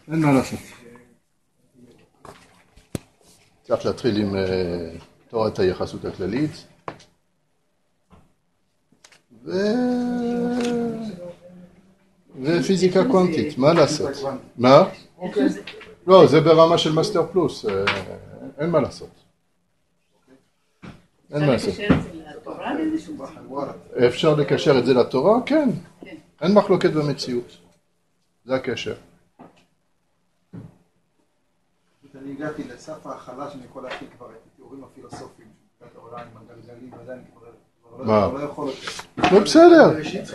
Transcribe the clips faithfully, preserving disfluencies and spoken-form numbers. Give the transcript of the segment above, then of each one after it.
אין מה לעשות. צריך להתחיל עם תורת היחסות הכללית. ו... ופיזיקה קוונטית, מה לעשות? מה? לא, זה ברמה של מאסטר פלוס, אין מה לעשות. אין מה לעשות. אפשר לקשר את זה לתורה? כן. אין מחלוקת במציאות. זה הקשר. אני הגעתי לסף ההחלה שאני יכול להכיל כבר את התיאורים הפילוסופיים של העולם עם הגלגלים, ועדיין כבר לא יכול יותר. לא בסדר.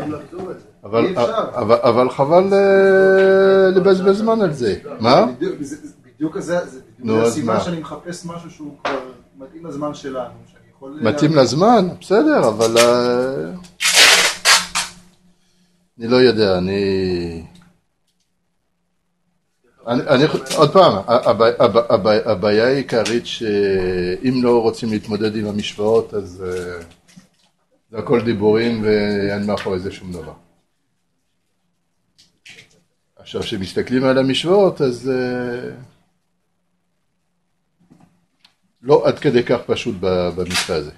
אבל חבל לבזבז זמן על זה. מה? בדיוק הסיבה שאני מחפש משהו שהוא כבר מתאים לזמן שלנו. מתאים לזמן? בסדר, אבל אני לא יודע, אני... אני, עוד פעם, הבעיה העיקרית שאם לא רוצים להתמודד עם המשוואות, אז זה הכל דיבורים ואין מאחורי זה שום דבר. עכשיו, כשמסתכלים על המשוואות, אז לא עד כדי כך פשוט במקרה הזה.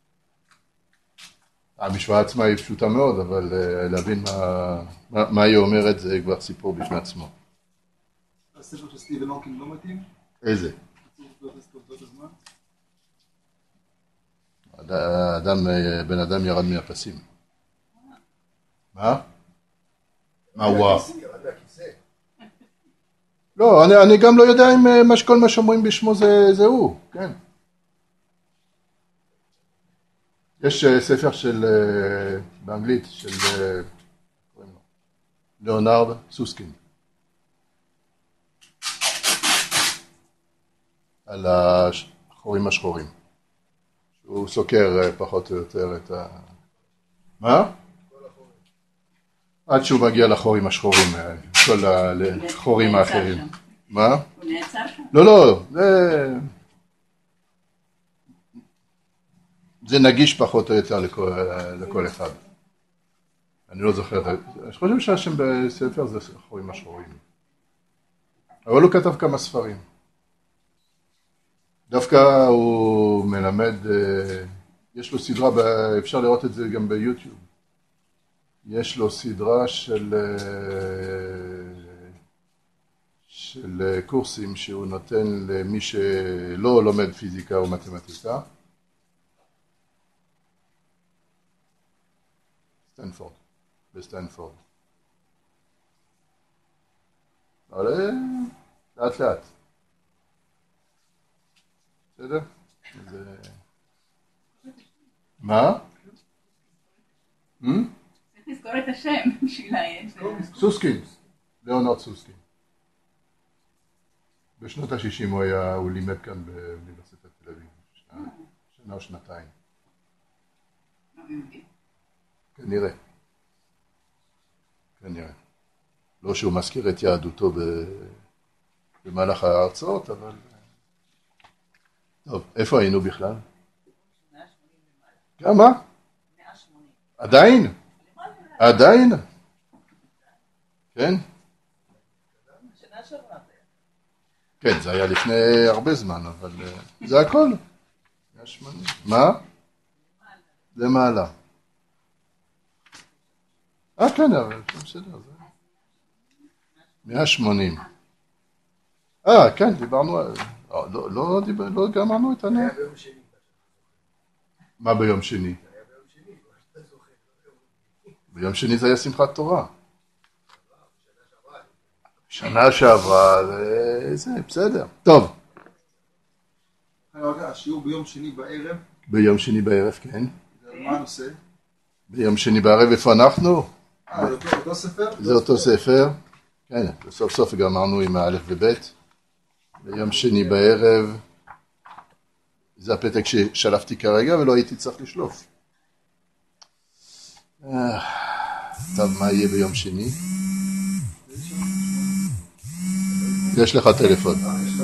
המשוואה עצמה היא פשוטה מאוד, אבל להבין מה, מה היא אומרת זה כבר סיפור בפני עצמו. הספר של סטיבן הוקינג לא מתאים? איזה? האדם, בן אדם ירד מהפסים. מה? מה הוא? לא, אני, אני גם לא יודע אם כל מה שאומרים בשמו זה, זה הוא, כן. יש ספר של, באנגלית, של ליאונרד סוסקין. על החורים השחורים. הוא סוקר פחות או יותר את ה... מה? עד שהוא מגיע לחורים השחורים, כל החורים האחרים. מה? הוא נעצר שם? לא, לא, זה... זה נגיש פחות או יותר לכל, לכל אחד. אני לא זוכר, אני חושב שהשם בספר זה החורים השחורים. אבל הוא כתב כמה ספרים. דווקא הוא מלמד, יש לו סדרה, אפשר לראות את זה גם ביוטיוב. יש לו סדרה של, של קורסים שהוא נותן למי שלא לומד פיזיקה או מתמטיקה. סטנפורד, בסטנפורד. אבל לאט לאט. בסדר? זה... מה? צריך לזכור את השם בשביל העין. סוסקין, ליאונרד סוסקין. בשנות ה-שישים הוא היה, הוא לימד כאן באוניברסיטת תל אביב, שנה או שנתיים. כנראה. כנראה. לא שהוא מזכיר את יהדותו במהלך ההרצאות, אבל... טוב, איפה היינו בכלל? כמה? עדיין? עדיין? כן? כן, זה היה לפני הרבה זמן, אבל זה הכל. מה? למעלה. אה, כן, אבל בסדר. מאה ושמונים. אה, כן, דיברנו על... לא, לא, לא גמרנו את הנאה. מה ביום שני? ביום שני זה היה שמחת תורה. שנה שעברה, זה בסדר. טוב. השיעור ביום שני בערב? ביום שני בערב, כן. מה הנושא? ביום שני בערב, איפה אנחנו? אה, זה אותו ספר? זה אותו ספר. כן, בסוף סוף גמרנו עם האלף ובית. ביום שני בערב, זה הפתק ששלפתי כרגע ולא הייתי צריך לשלוף. טוב, מה יהיה ביום שני? יש לך טלפון.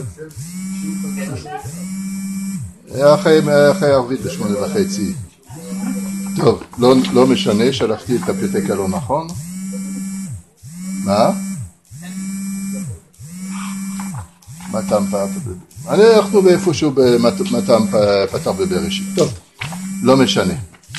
אחרי ערבית בשמונה וחצי. טוב, לא, לא משנה, שלחתי את הפתק הלא נכון. מה? מתם פתח. אנחנו באיפשהו במתם פתח בבראשית. טוב, לא משנה.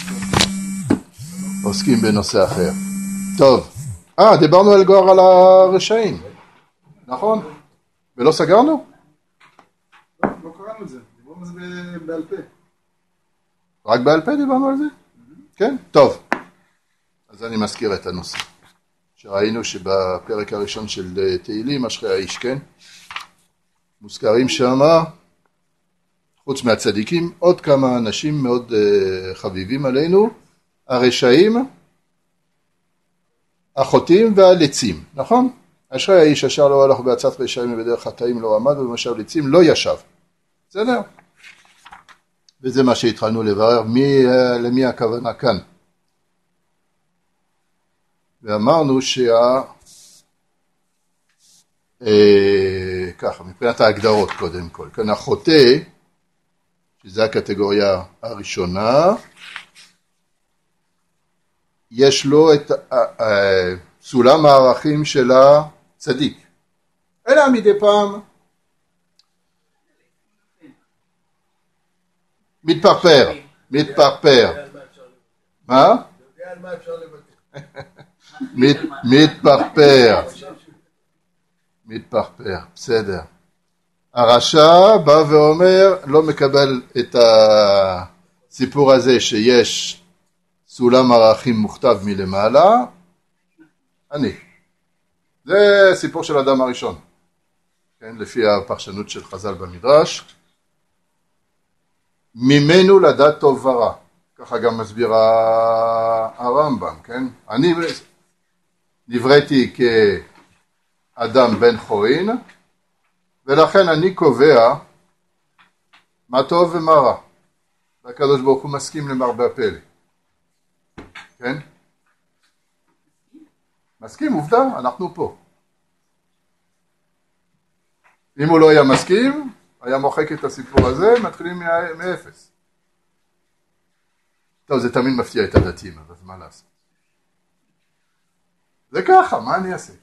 עוסקים בנושא אחר. טוב. אה, דיברנו על גואר על הרשעים. נכון? ולא סגרנו? לא, לא קראנו את זה. דיברנו על זה בעל פה. רק בעל פה דיברנו על זה? כן? טוב. אז אני מזכיר את הנושא. שראינו שבפרק הראשון של תהילים, אשרי האיש, כן? מוזכרים שמה, חוץ מהצדיקים, עוד כמה אנשים מאוד uh, חביבים עלינו, הרשעים, החוטאים והלצים, נכון? אשרי האיש אשר לא הלך בעצת רשעים ובדרך חטאים לא עמד ובמשב לצים לא ישב. בסדר? וזה מה שהתחלנו לברר, מי, uh, למי הכוונה כאן. ואמרנו שה... אה, ככה, מבחינת ההגדרות קודם כל. כאן החוטא, שזה הקטגוריה הראשונה, יש לו את אה, סולם הערכים של הצדיק. אלא מדי פעם מתפרפר, מתפרפר. מה? יודע על מה אפשר לבטא. מת, מתפרפר, מתפרפר, בסדר. הרשע בא ואומר, לא מקבל את הסיפור הזה שיש סולם ערכים מוכתב מלמעלה, אני. זה סיפור של אדם הראשון, כן, לפי הפרשנות של חז"ל במדרש. ממנו לדעת טוב ורע, ככה גם מסביר הרמב"ם, כן? אני נבראתי כאדם בן חורין, ולכן אני קובע מה טוב ומה רע. והקדוש ברוך הוא מסכים למרבה הפלא. כן? מסכים, עובדה, אנחנו פה. אם הוא לא היה מסכים, היה מוחק את הסיפור הזה, מתחילים מאפס. טוב, זה תמיד מפתיע את הדתיים, אבל מה לעשות? זה ככה, מה אני אעשה?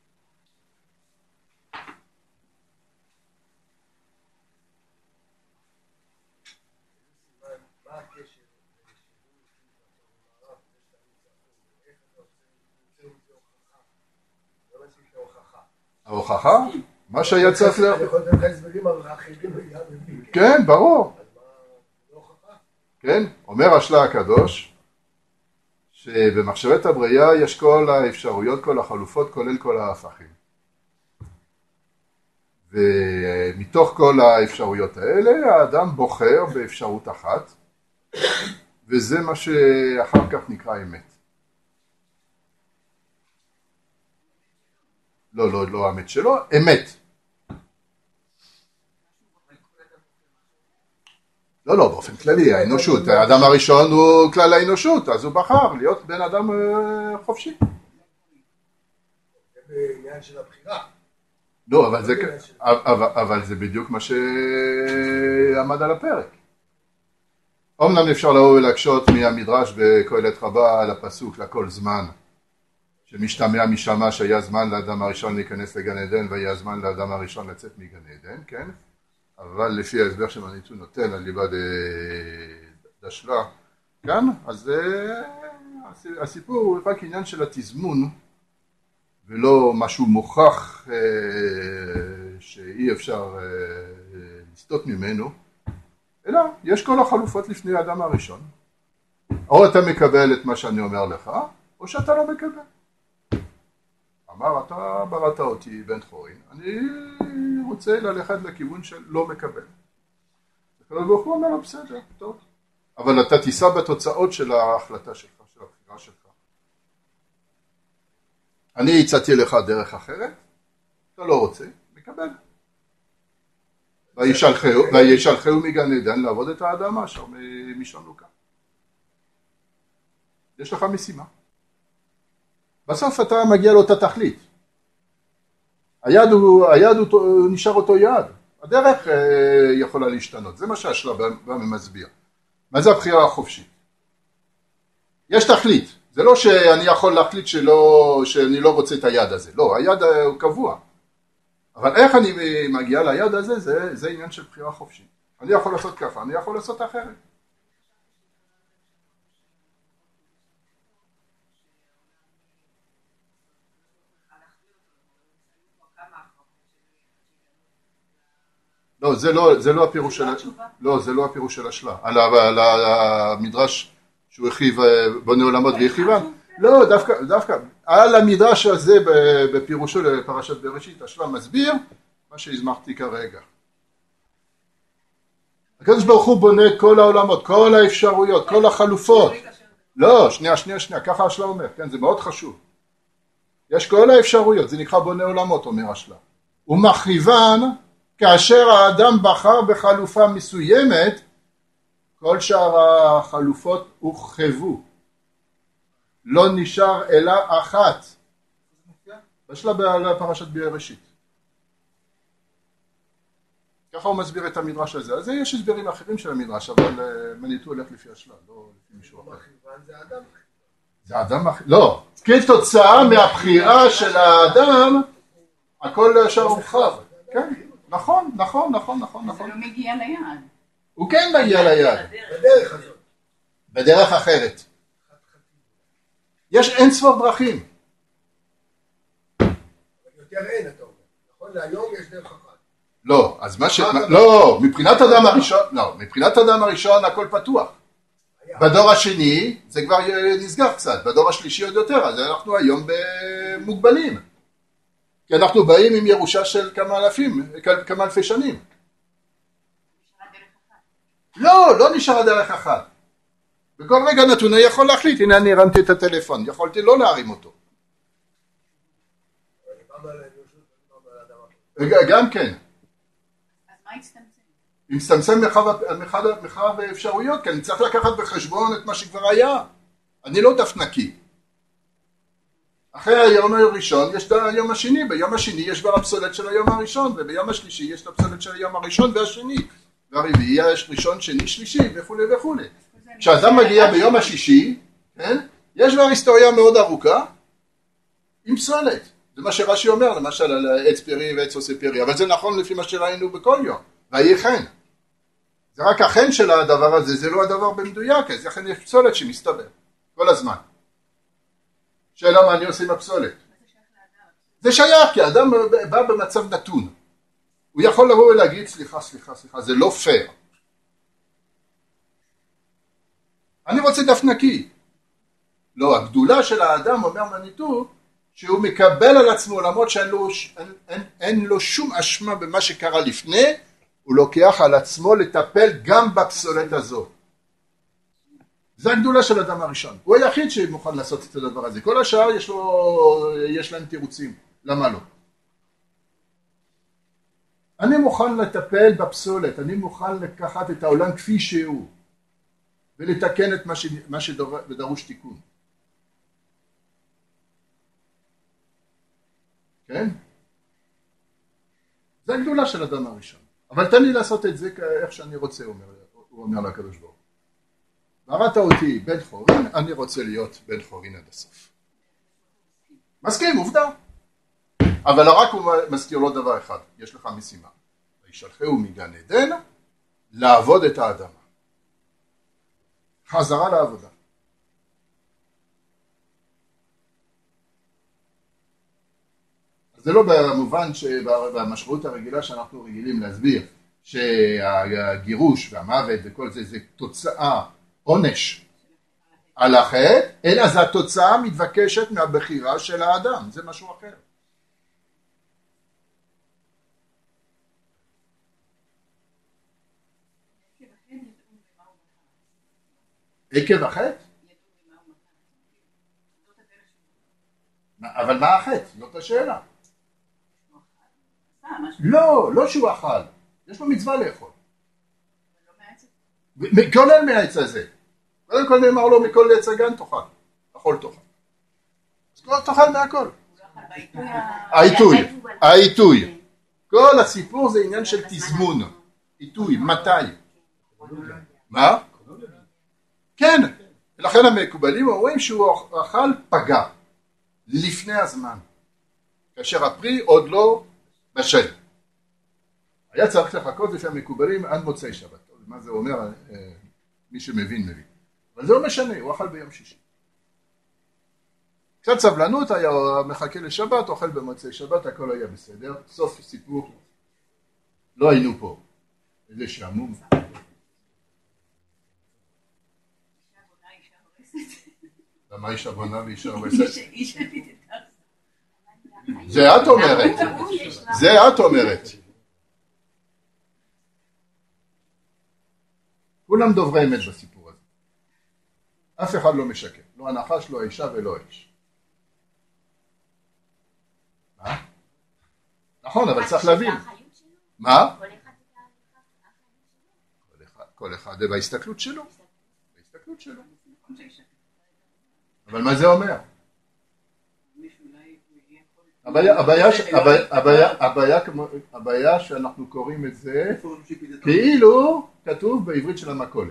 ההוכחה? מה שהיה צריך ל... אני יכול לתת לך הסברים אחרים וגם... כן, ברור. כן, אומר השלה הקדוש, שבמחשבת הבריאה יש כל האפשרויות, כל החלופות, כולל כל ההפכים. ומתוך כל האפשרויות האלה, האדם בוחר באפשרות אחת, וזה מה שאחר כך נקרא אמת. לא, לא, לא האמת שלו, אמת. לא, לא, באופן כללי, האנושות, האדם הראשון הוא כלל האנושות, אז הוא בחר להיות בן אדם חופשי. זה בעניין של הבחירה. לא, אבל זה, אבל, אבל זה בדיוק מה שעמד על הפרק. אומנם אפשר לבוא ולהקשות מהמדרש בקהלת רבה על הפסוק לכל זמן, שמשתמע משמה שהיה זמן לאדם הראשון להיכנס לגן עדן, והיה זמן לאדם הראשון לצאת מגן עדן, כן? אבל לפי ההסבר שמניצו נותן על ליבד דשלה, כן? אז הסיפור הוא רק עניין של התזמון, ולא משהו מוכח שאי אפשר לסטות ממנו, אלא יש כל החלופות לפני האדם הראשון. או אתה מקבל את מה שאני אומר לך, או שאתה לא מקבל. אמר, אתה בראת אותי בן חורין, אני רוצה ללכת לכיוון של לא מקבל. הקדוש ברוך הוא אומר לו, בסדר, טוב. אבל אתה תישא בתוצאות של ההחלטה שלך, של הבחירה שלך. אני הצעתי לך דרך אחרת, אתה לא רוצה, מקבל. וישלחהו מגן עדן לעבוד את האדם אשר משם לוקה. יש לך משימה. בסוף אתה מגיע לאותה תכלית. היד הוא, היד הוא נשאר אותו יד. הדרך אה, יכולה להשתנות. זה מה שהשלה בא ומסביר. מה זה הבחירה החופשית? יש תכלית. זה לא שאני יכול להחליט שלא, שאני לא רוצה את היד הזה. לא, היד הוא קבוע. אבל איך אני מגיע ליד הזה, זה, זה עניין של בחירה חופשית. אני יכול לעשות ככה, אני יכול לעשות אחרת. לא, זה לא, זה לא הפירוש של, לא, זה לא הפירוש של השלה. על, על, על המדרש שהוא הכיב בונה עולמות והכיבן. לא, דווקא, דווקא, על המדרש הזה בפירושו לפרשת בראשית, השלה מסביר מה שהזמחתי כרגע. הקדוש ברוך הוא בונה את כל העולמות, כל האפשרויות, כל החלופות. לא, שנייה, שנייה, שנייה, ככה השלה אומר, כן, זה מאוד חשוב. יש כל האפשרויות, זה נקרא בונה עולמות, אומר השלה. ומכיוון, כאשר האדם בחר בחלופה מסוימת, כל שאר החלופות הוכחבו. לא נשאר אלא אחת. בשלב בפרשת בראשית. ככה הוא מסביר את המדרש הזה. אז יש הסברים אחרים של המדרש, אבל מניתו הולך לפי השלב, לא לפי מישהו אחר. זה האדם. זה האדם, לא. כתוצאה מהבחירה של האדם, הכל ישר הורחב. כן, נכון, נכון, נכון, נכון, נכון. זה לא מגיע ליעד. הוא כן מגיע ליעד. בדרך הזאת. בדרך אחרת. יש אין ספור דרכים. יותר אין, אתה אומר. נכון, להיום יש דרך אחת. לא, אז מה ש... לא, מבחינת אדם הראשון, לא, מבחינת אדם הראשון הכל פתוח. בדור השני זה כבר נסגר קצת, בדור השלישי עוד יותר, אז אנחנו היום מוגבלים. כי אנחנו באים עם ירושה של כמה אלפים, כמה אלפי שנים. לא, לא נשארה דרך אחת. בכל רגע נתון אני יכול להחליט, הנה אני הרמתי את הטלפון, יכולתי לא להרים אותו. גם כן. אז מה הצטמצם? אם הצטמצם מרחב האפשרויות, כי אני צריך לקחת בחשבון את מה שכבר היה. אני לא דף נקי. אחרי היום הראשון יש את היום השני, ביום השני יש כבר הפסולת של היום הראשון, וביום השלישי יש את הפסולת של היום הראשון והשני. והרביעי יש ראשון, שני, שלישי וכו' וכו'. כשאדם מגיע ביום השישי, כן? יש כבר היסטוריה מאוד ארוכה עם פסולת. זה מה שרש"י אומר, למשל על עץ פרי ועץ עושה פרי, אבל זה נכון לפי מה שראינו בכל יום. ויהי כן. זה רק החן של הדבר הזה, זה לא הדבר במדויק, אז לכן יש פסולת שמסתבר כל הזמן. שאלה מה אני עושה עם הפסולת? זה שייך, כי האדם בא במצב נתון. הוא יכול לבוא ולהגיד, סליחה, סליחה, סליחה, זה לא פייר. אני רוצה דף נקי. לא, הגדולה של האדם, אומר מניטו, שהוא מקבל על עצמו, למרות שאין לו, אין, אין, אין לו שום אשמה במה שקרה לפני, הוא לוקח על עצמו לטפל גם בפסולת הזו. זה הגדולה של האדם הראשון. הוא היחיד שמוכן לעשות את הדבר הזה. כל השאר יש לו, יש להם תירוצים. למה לא? אני מוכן לטפל בפסולת, אני מוכן לקחת את העולם כפי שהוא, ולתקן את מה, ש... מה שדרוש תיקון. כן? זה הגדולה של האדם הראשון. אבל תן לי לעשות את זה איך שאני רוצה, הוא אומר, הוא אומר לקדוש ברוך הוא. בראת אותי בן חורין, אני רוצה להיות בן חורין עד הסוף. מסכים, עובדה. אבל רק הוא מזכיר לו דבר אחד, יש לך משימה. וישלחהו מגן עדן לעבוד את האדמה. חזרה לעבודה. זה לא במובן שבמשמעות הרגילה שאנחנו רגילים להסביר שהגירוש והמוות וכל זה זה תוצאה, עונש על החטא, אלא זה התוצאה מתבקשת מהבחירה של האדם, זה משהו אחר. עקב החטא? אבל מה החטא? זאת השאלה. לא, לא שהוא אכל. יש לו מצווה לאכול. כולל מהעץ הזה. קודם כל נאמר לו מכל עץ הגן תאכל. אכול תאכל. אז כבר תאכל מהכל. העיתוי. העיתוי. כל הסיפור זה עניין של תזמון. עיתוי. מתי? מה? כן. ולכן המקובלים אומרים שהוא אכל פגע. לפני הזמן. כאשר הפרי עוד לא בשל. היה צריך לחכות לפי המקובלים עד מוצאי שבת. מה זה אומר? מי שמבין מבין. אבל זה לא משנה, הוא אכל ביום שישי. קצת סבלנות, היה מחכה לשבת, אוכל במוצאי שבת, הכל היה בסדר. סוף סיפור, לא היינו פה. איזה שעמום. למה אישה בונה ואישה הורסת? זה את אומרת. זה את אומרת. כולם דוברי אמת בסיפור הזה. אף אחד לא משקר. לא הנחש, לא האישה ולא האיש. מה? נכון, אבל צריך להבין. מה? כל אחד בהסתכלות שלו. בהסתכלות שלו. אבל מה זה אומר? הבעיה שאנחנו קוראים את זה כאילו כתוב בעברית של המקולת.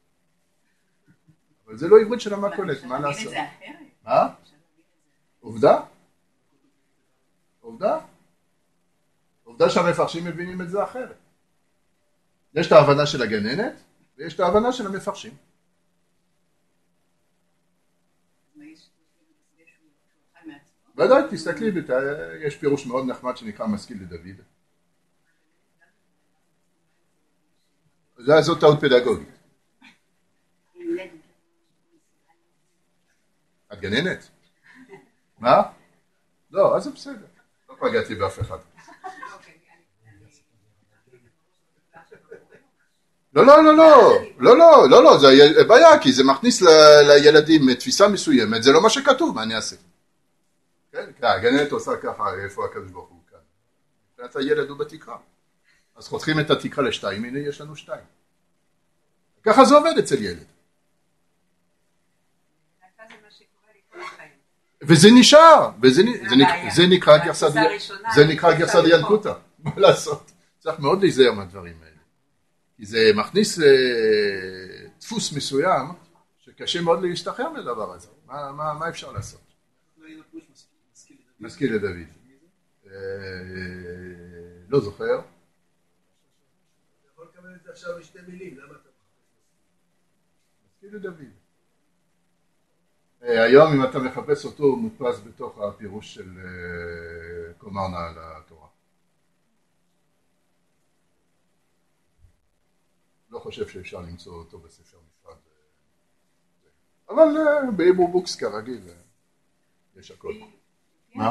אבל זה לא עברית של המקולת, מה לעשות? מה? עובדה? עובדה? עובדה שהמפרשים מבינים את זה אחרת. יש את ההבנה של הגננת ויש את ההבנה של המפרשים. ודאי, תסתכלי, יש פירוש מאוד נחמד שנקרא משכיל לדוד. זאת טעות פדגוגית. את גננת? מה? לא, אז זה בסדר. לא פגעתי באף אחד. לא, לא, לא, לא, לא, לא, לא, לא, זה בעיה, כי זה מכניס לילדים תפיסה מסוימת, זה לא מה שכתוב, מה אני אעשה? כן, הגננת עושה ככה, איפה הקדוש ברוך הוא כאן? מבחינת הילד הוא בתקרה. אז חותכים את התקרה לשתיים, הנה יש לנו שתיים. ככה זה עובד אצל ילד. וזה נשאר, וזה נקרא גרסא דינקותא. מה לעשות? צריך מאוד להיזהר מהדברים האלה. כי זה מכניס דפוס מסוים, שקשה מאוד להשתחרר מדבר הזה. מה אפשר לעשות? משכיל לדוד. לא זוכר. אתה יכול לקבל את זה עכשיו בשתי מילים, למה אתה משכיל לדוד. היום אם אתה מחפש אותו הוא מודפס בתוך הפירוש של קומרנה על התורה. לא חושב שאפשר למצוא אותו בספר נפרד. אבל בהיברו בוקס כרגיל יש הכל. מה?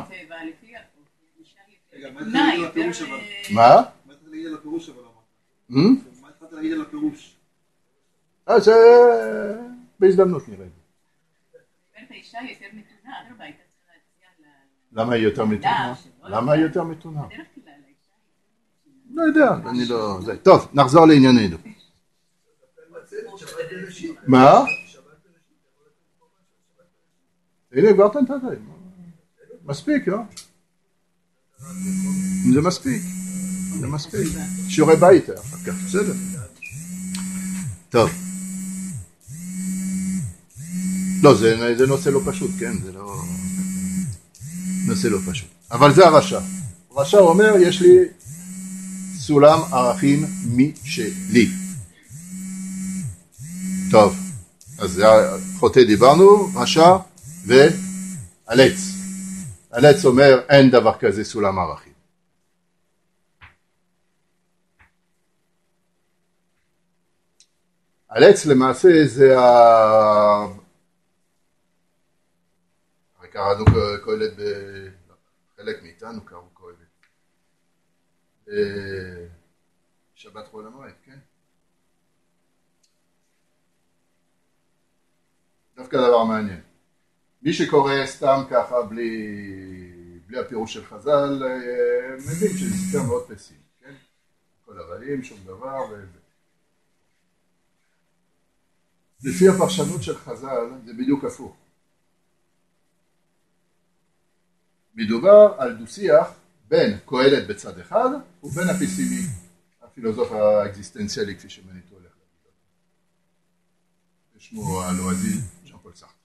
מה? מה התחלת להגיד על הפירוש אבל אמרת? מה התחלת להגיד על הפירוש? אז בהזדמנות נראה. למה היא יותר מתונה? למה היא יותר מתונה? לא יודע, אני לא... טוב, נחזור לענייננו. מה? הנה, כבר תנתת. מספיק, לא? זה מספיק. זה מספיק. שיעורי בית, אחר כך, בסדר. טוב. לא, זה נושא לא פשוט, כן? זה לא... נושא לא פשוט. אבל זה הרשע. הרשע אומר, יש לי סולם ערכים משלי. טוב. אז זה חוטא דיברנו, רשע ועלץ. עלץ אומר, אין דבר כזה סולם ערכים. עלץ למעשה זה ה... הרי קראנו קהלת בחלק מאיתנו, קראו קהלת. שבת חול המועד, כן? דווקא דבר מעניין. מי שקורא סתם ככה בלי, בלי הפירוש של חז"ל, מבין שזה ספר מאוד פסימי, כן? כל הרעים, שום דבר וזה. לפי הפרשנות של חז"ל זה בדיוק הפוך. מדובר על דו-שיח בין קהלת בצד אחד ובין הפסימי, הפילוסוף האקזיסטנציאלי כפי שמניתו הולך להגיד. שמו הלועזי, ז'אן פול סארטר.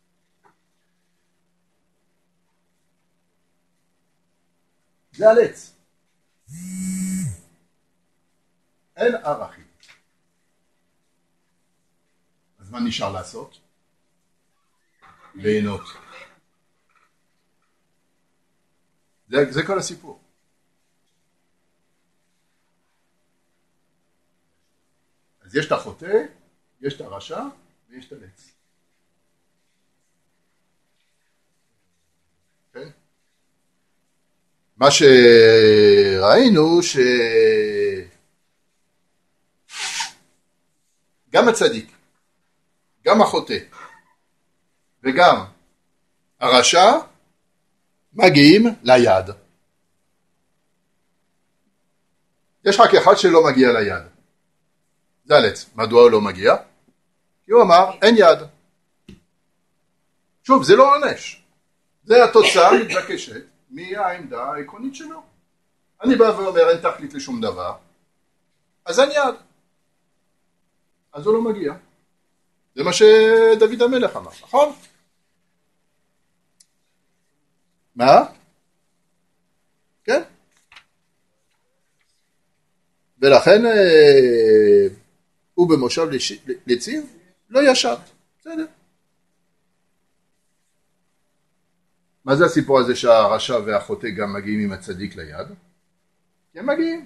זה עלץ. אין ערכים. אז מה נשאר לעשות? ליהנות. זה, זה כל הסיפור. אז יש את החוטא, יש את הרשע ויש את הלץ. כן? מה שראינו שגם הצדיק, גם החוטא וגם הרשע מגיעים ליד. יש רק אחד שלא מגיע ליד. זה הלץ. מדוע הוא לא מגיע? כי הוא אמר, אין יד. שוב, זה לא עונש. זה התוצאה מתבקשת מהעמדה העקרונית שלו. אני בא ואומר, אין תכלית לשום דבר, אז אין יד. אז הוא לא מגיע. זה מה שדוד המלך אמר, נכון? מה? כן? ולכן הוא במושב לציב לא ישב. בסדר. מה זה הסיפור הזה שהרשע והחוטא גם מגיעים עם הצדיק ליד? כי הם מגיעים.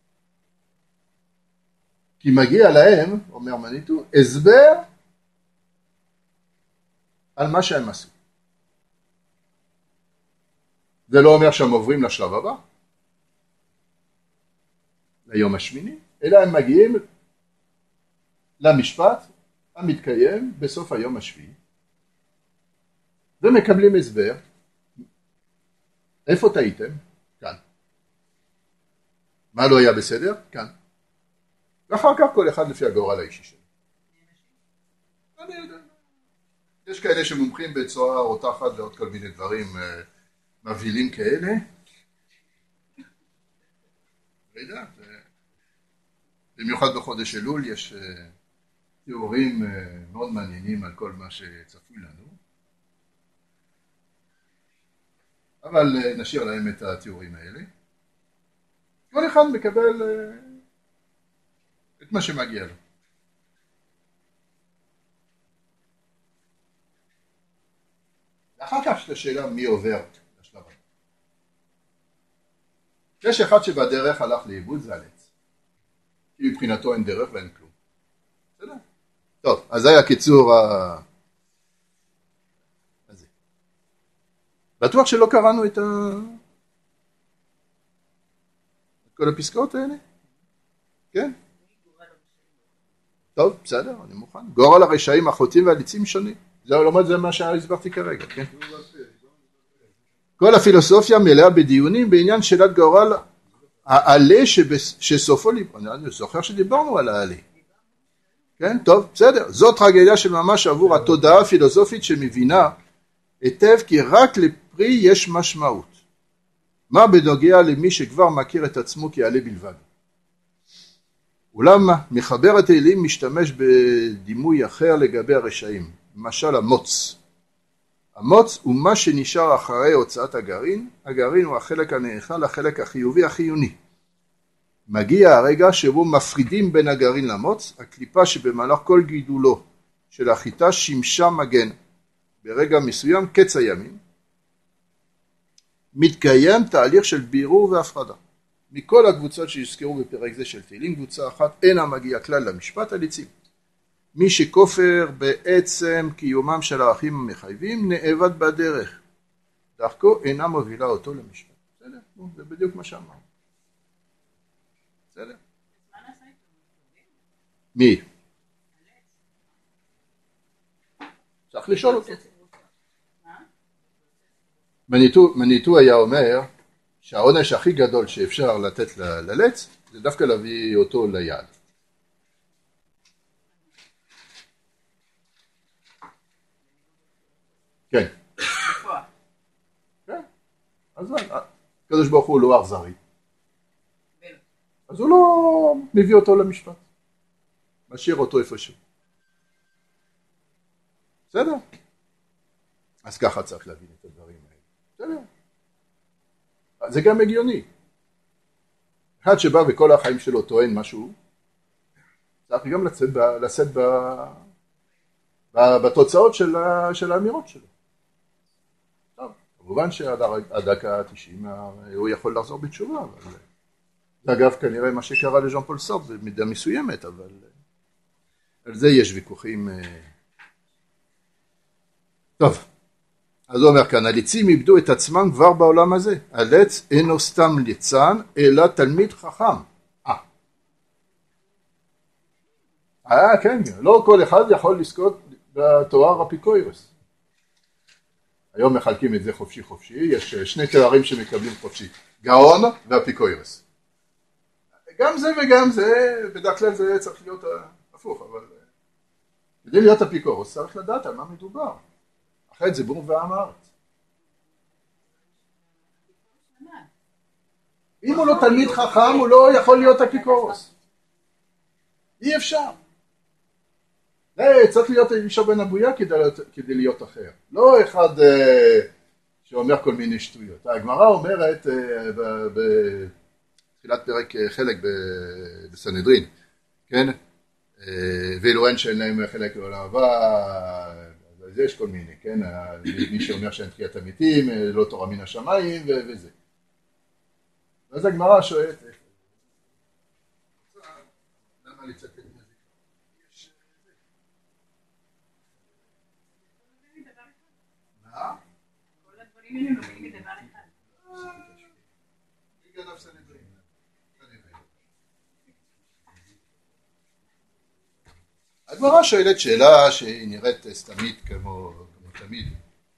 כי מגיע להם, אומר מניטו, הסבר על מה שהם עשו. זה לא אומר שהם עוברים לשלב הבא, ליום השמיני, אלא הם מגיעים למשפט המתקיים בסוף היום השביעי, ומקבלים הסבר. איפה טעיתם? כאן. מה לא היה בסדר? כאן. ואחר כך כל אחד לפי הגורל האישי שלו. אני יודע. יש כאלה שמומחים בצורה רותחת ועוד כל מיני דברים מבהילים כאלה. לא יודע. במיוחד בחודש אלול יש תיאורים מאוד מעניינים על כל מה שצפוי לנו. אבל נשאיר להם את התיאורים האלה. כל אחד מקבל את מה שמגיע לו. ואחר כך יש את השאלה מי עובר לשלב הזה. יש אחד שבדרך הלך לאיבוד, זה הלץ. כי מבחינתו אין דרך ואין כלום. בסדר? טוב, אז זה היה קיצור ה... הזה. בטוח שלא קראנו את ה... את כל הפסקאות האלה? כן? טוב, בסדר, אני מוכן. גורל הרשעים, החוטאים והליצים שונים. זה לא זה מה שהסברתי כרגע, כן? כל הפילוסופיה מלאה בדיונים בעניין שאלת גורל העלה שסופו ליבו. אני זוכר שדיברנו על העלה. כן, טוב, בסדר. זאת טרגדיה של ממש עבור התודעה הפילוסופית שמבינה היטב כי רק לפרי יש משמעות. מה בנוגע למי שכבר מכיר את עצמו כעלה בלבד? אולם מחבר התהילים משתמש בדימוי אחר לגבי הרשעים, למשל המוץ. המוץ הוא מה שנשאר אחרי הוצאת הגרעין, הגרעין הוא החלק הנאכל, החלק החיובי החיוני. מגיע הרגע שבו מפרידים בין הגרעין למוץ, הקליפה שבמהלך כל גידולו של החיטה שימשה מגן. ברגע מסוים, קץ הימים, מתקיים תהליך של בירור והפרדה. מכל הקבוצות שהזכרו בפרק זה של תהילים, קבוצה אחת אינה מגיעה כלל למשפט הליצים. מי שכופר בעצם קיומם של הערכים המחייבים, נאבד בדרך. דרכו אינה מובילה אותו למשפט. בסדר? זה בדיוק מה שאמרנו. בסדר? מי? צריך לשאול אותו. מניטו, מניטו היה אומר שהעונש הכי גדול שאפשר לתת ללץ זה דווקא להביא אותו ליד. כן. כן. אז הקדוש ברוך הוא לא אכזרי. אז הוא לא מביא אותו למשפט. משאיר אותו איפשהו. בסדר? אז ככה צריך להבין את הדברים האלה. בסדר? זה גם הגיוני. אחד שבא וכל החיים שלו טוען משהו, צריך גם לשאת, ב, לשאת ב, ב, בתוצאות של, ה, של האמירות שלו. טוב, כמובן שעד הדקה ה-תשעים הוא יכול לחזור בתשובה, אבל זה אגב כנראה מה שקרה לז'אן פול סארטר במידה מסוימת, אבל על זה יש ויכוחים. טוב, אז הוא אומר כאן, הליצים איבדו את עצמם כבר בעולם הזה. הלץ אינו סתם ליצן, אלא תלמיד חכם. אה. אה, כן, לא כל אחד יכול לזכות בתואר אפיקוירוס. היום מחלקים את זה חופשי חופשי, יש שני תארים שמקבלים חופשי, גאון ואפיקוירוס. גם זה וגם זה, בדרך כלל זה צריך להיות הפוך, אבל כדי להיות אפיקורוס צריך לדעת על מה מדובר. אחרת זה בור ועם הארץ. אם הוא לא תלמיד חכם, הוא לא יכול להיות אפיקורוס. אי אפשר. צריך להיות אלישע בן אבויה כדי להיות אחר. לא אחד שאומר כל מיני שטויות. הגמרא אומרת בתחילת פרק חלק בסנהדרין, כן? ואילו אין שאין להם חלק לעולם הבא, אז יש כל מיני, כן? מי שאומר שאין תחיית המתים, לא תורה מן השמיים וזה. ואז הגמרא שואלת, למה לצטט מזה? מה? כל הדברים האלה נוגעים בדבר אחד. מי גנב סנהדרין? הגמרא שואלת שאלה שהיא נראית סתמית כמו, כמו תמיד.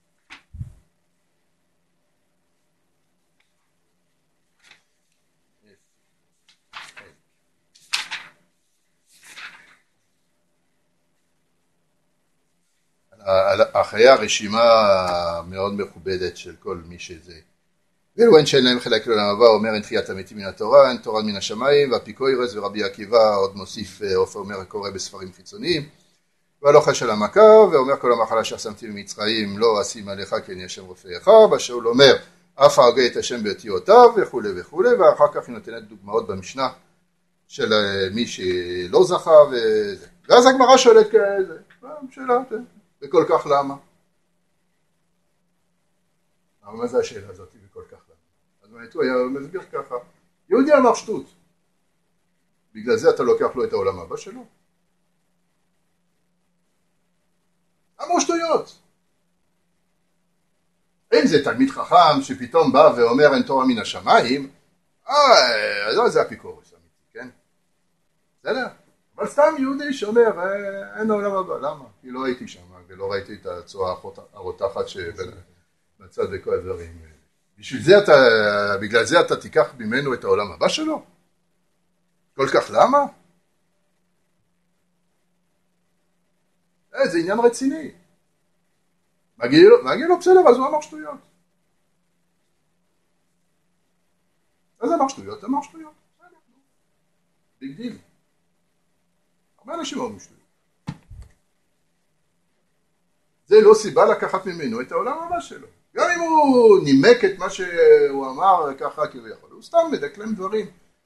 אחרי הרשימה מאוד מכובדת של כל מי שזה. ואילו אין שאין להם חלק לעולם הבא, אומר אין תחיית המתים מן התורה, אין תורה מן השמיים, ואפיקוירוס ורבי עקיבא עוד מוסיף, עופר אומר קורא בספרים חיצוניים, והלוכה של המכה, ואומר כל המחלה ששמתי במצרים לא אשים עליך כי אני השם רופאיך, בשאול אומר אף ההוגה את השם באותיותיו וכו' וכו', ואחר כך היא נותנת דוגמאות במשנה של מי שלא זכה וזה. ואז הגמרא שואלת כזה, שאלה, וכל כך למה? אבל מה זה השאלה הזאת וכל כך למה? אז הוא היה מסביר ככה, יהודי אמר שטות, בגלל זה אתה לוקח לו את העולם הבא שלו? אמרו שטויות. אם זה תלמיד חכם שפתאום בא ואומר אין תורה מן השמיים, אה, אז זה אפיקורוס אמיתי, כן? בסדר? אבל סתם יהודי שאומר אין העולם הבא, למה? כי לא הייתי שם ולא ראיתי את הצועה הרותחת שבצד וכל הדברים. בשביל זה אתה, בגלל זה אתה תיקח ממנו את העולם הבא שלו? כל כך למה? זה עניין רציני. מגיע לו, מגיע לו בסדר, אז הוא אמר שטויות. אז אמר שטויות, אמר שטויות. ביג דיל. הרבה אנשים אומרים שטויות. זה לא סיבה לקחת ממנו את העולם הבא שלו. גם אם הוא נימק את מה שהוא אמר ככה כאילו יכול. הוא סתם מדקלם דברים.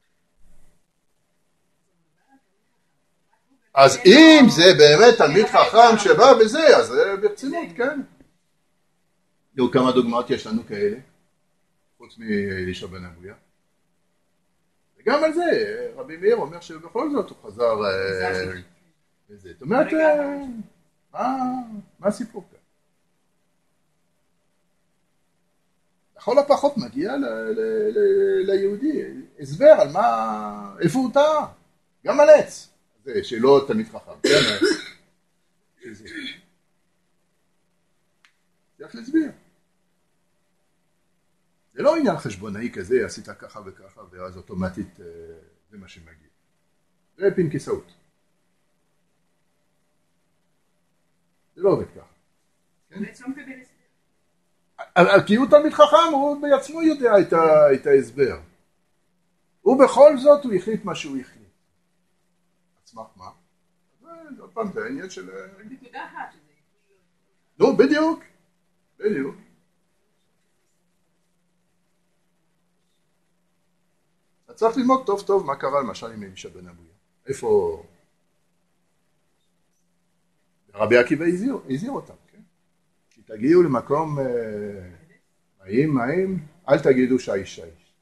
אז אם זה באמת תלמיד חכם שבא בזה, אז זה ברצינות, כן. תראו כמה דוגמאות יש לנו כאלה, חוץ מאלישע בן אבויה. וגם על זה, רבי מאיר אומר שבכל זאת הוא חזר לזה. זאת אומרת, מה הסיפור כאן? לכל הפחות מגיע ליהודי, הסבר על מה, איפה הוא טעה, גם על עץ. זה שלא תלמיד חכם, כן? שזה. צריך להסביר. זה לא עניין חשבונאי כזה, עשית ככה וככה, ואז אוטומטית זה מה שמגיע. זה פנקסאות. זה לא עובד ככה. כי הוא תלמיד חכם, הוא בעצמו יודע את ההסבר. ובכל זאת הוא החליט מה שהוא החליט. עצמך מה? עוד פעם, זה העניין של... נקודה אחת. לא, בדיוק. בדיוק. צריך ללמוד טוב טוב מה קרה למשל עם אלישע בן אבויה. איפה... רבי עקיבא הזהיר, הזהיר אותם, כן? כי תגיעו למקום מים, מים, אל תגידו שיש שיש.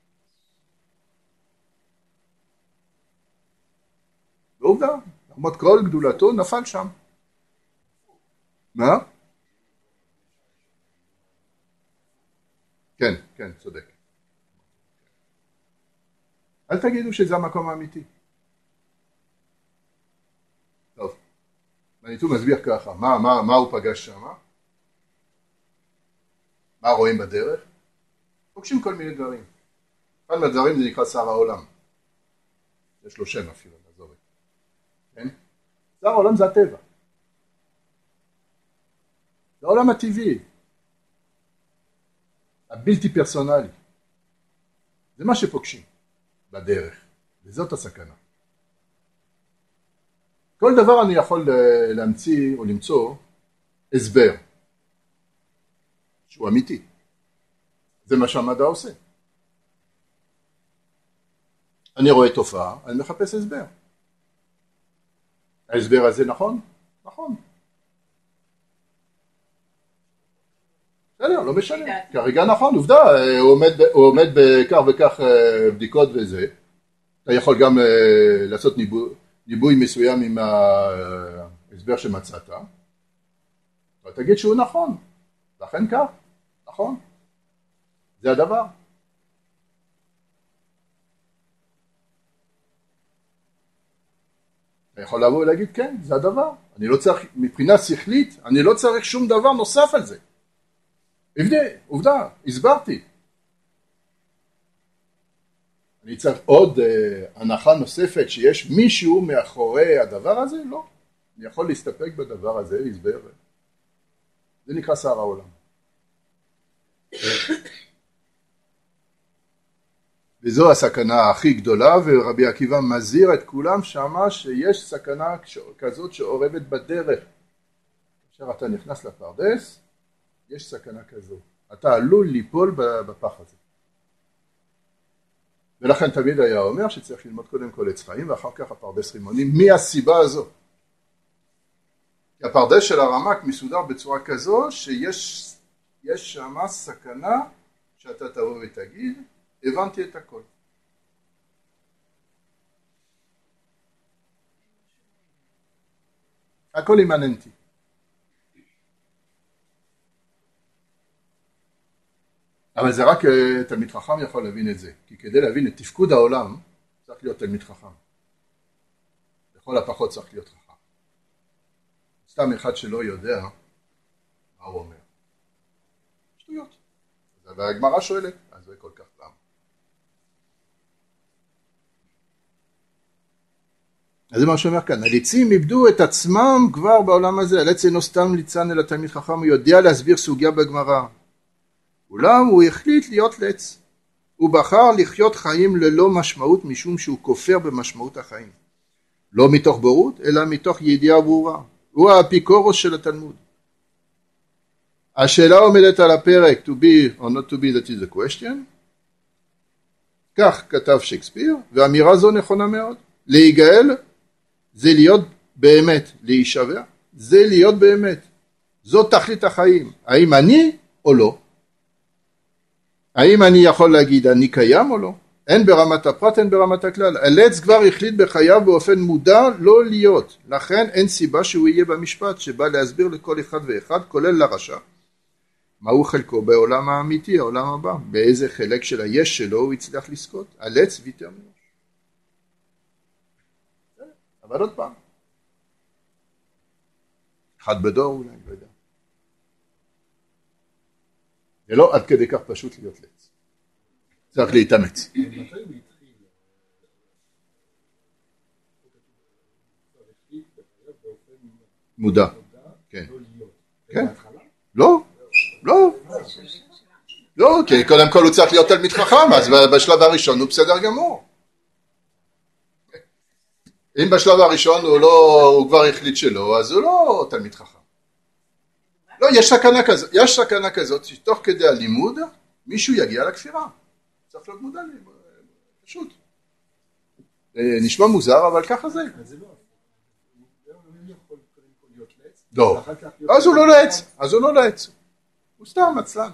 ועובדה, למרות כל גדולתו נפל שם. מה? כן, כן, צודק. אל תגידו שזה המקום האמיתי. טוב, מניטו מסביר ככה, מה, מה, מה הוא פגש שם? מה רואים בדרך? פוגשים כל מיני דברים. אחד מהדברים זה נקרא שר העולם. יש לו שם אפילו, נעזוב את זה. כן? שר העולם זה הטבע. זה העולם הטבעי. הבלתי פרסונלי. זה מה שפוגשים בדרך. וזאת הסכנה. כל דבר אני יכול להמציא או למצוא הסבר. שהוא אמיתי. זה מה שהמדע עושה. אני רואה תופעה, אני מחפש הסבר. ההסבר הזה נכון? נכון. בסדר, לא משנה. כרגע נכון, עובדה, הוא עומד, הוא עומד בכך וכך בדיקות וזה. אתה יכול גם לעשות ניבוי, ניבוי מסוים עם ההסבר שמצאת. ותגיד שהוא נכון. לכן כך. נכון? זה הדבר. אתה יכול לבוא ולהגיד כן, זה הדבר. אני לא צריך, מבחינה שכלית, אני לא צריך שום דבר נוסף על זה. עובדה, עובדה, הסברתי. אני צריך עוד אה, הנחה נוספת שיש מישהו מאחורי הדבר הזה? לא. אני יכול להסתפק בדבר הזה, להסבר. זה נקרא שר העולם. וזו הסכנה הכי גדולה, ורבי עקיבא מזהיר את כולם שמה שיש סכנה כזאת שעורבת בדרך. כאשר אתה נכנס לפרדס, יש סכנה כזאת. אתה עלול ליפול בפח הזה. ולכן תמיד היה אומר שצריך ללמוד קודם כל עץ חיים, ואחר כך הפרדס רימונים, מהסיבה הזו. כי הפרדס של הרמק מסודר בצורה כזו שיש יש שם סכנה שאתה תבוא ותגיד, הבנתי את הכל. הכל אימננטי. אבל זה רק תלמיד חכם יכול להבין את זה. כי כדי להבין את תפקוד העולם, צריך להיות תלמיד חכם. לכל הפחות צריך להיות חכם. סתם אחד שלא יודע מה הוא אומר. שטויות. והגמרא שואלת, אז זה כל כך למה. אז זה מה שאומר כאן, הליצים איבדו את עצמם כבר בעולם הזה, הליץ אינו סתם ליצן אלא תלמיד חכם, הוא יודע להסביר סוגיה בגמרא. אולם הוא החליט להיות לץ, הוא בחר לחיות חיים ללא משמעות משום שהוא כופר במשמעות החיים. לא מתוך בורות, אלא מתוך ידיעה ברורה. הוא האפיקורוס של התלמוד. השאלה עומדת על הפרק, to be or not to be, that is the question. כך כתב שייקספיר, והאמירה זו נכונה מאוד. להיגאל זה להיות באמת, להישבע, זה להיות באמת. זו תכלית החיים. האם אני או לא? האם אני יכול להגיד אני קיים או לא? אין ברמת הפרט, אין ברמת הכלל. הלץ כבר החליט בחייו באופן מודע לא להיות. לכן אין סיבה שהוא יהיה במשפט שבא להסביר לכל אחד ואחד, כולל לרשע. מהו חלקו בעולם האמיתי, העולם הבא? באיזה חלק של היש שלו הוא הצליח לזכות? הלץ ויתר מראש. אבל עוד פעם. אחד בדור אולי, לא יודע. זה לא עד כדי כך פשוט להיות לץ. צריך להתאמץ. מודע. כן. כן. לא. לא. לא, כי קודם כל הוא צריך להיות תלמיד חכם, אז בשלב הראשון הוא בסדר גמור. אם בשלב הראשון הוא לא, הוא כבר החליט שלא, אז הוא לא תלמיד חכם. לא, יש סכנה כזאת, יש סכנה כזאת שתוך כדי הלימוד מישהו יגיע לכפירה. צריך להיות מודע לי, פשוט. נשמע מוזר, אבל ככה זה. אז זה לא. הוא יכול קודם כל להיות לעץ. לא. אז הוא לא לעץ. אז הוא לא לעץ. הוא סתם עצלן.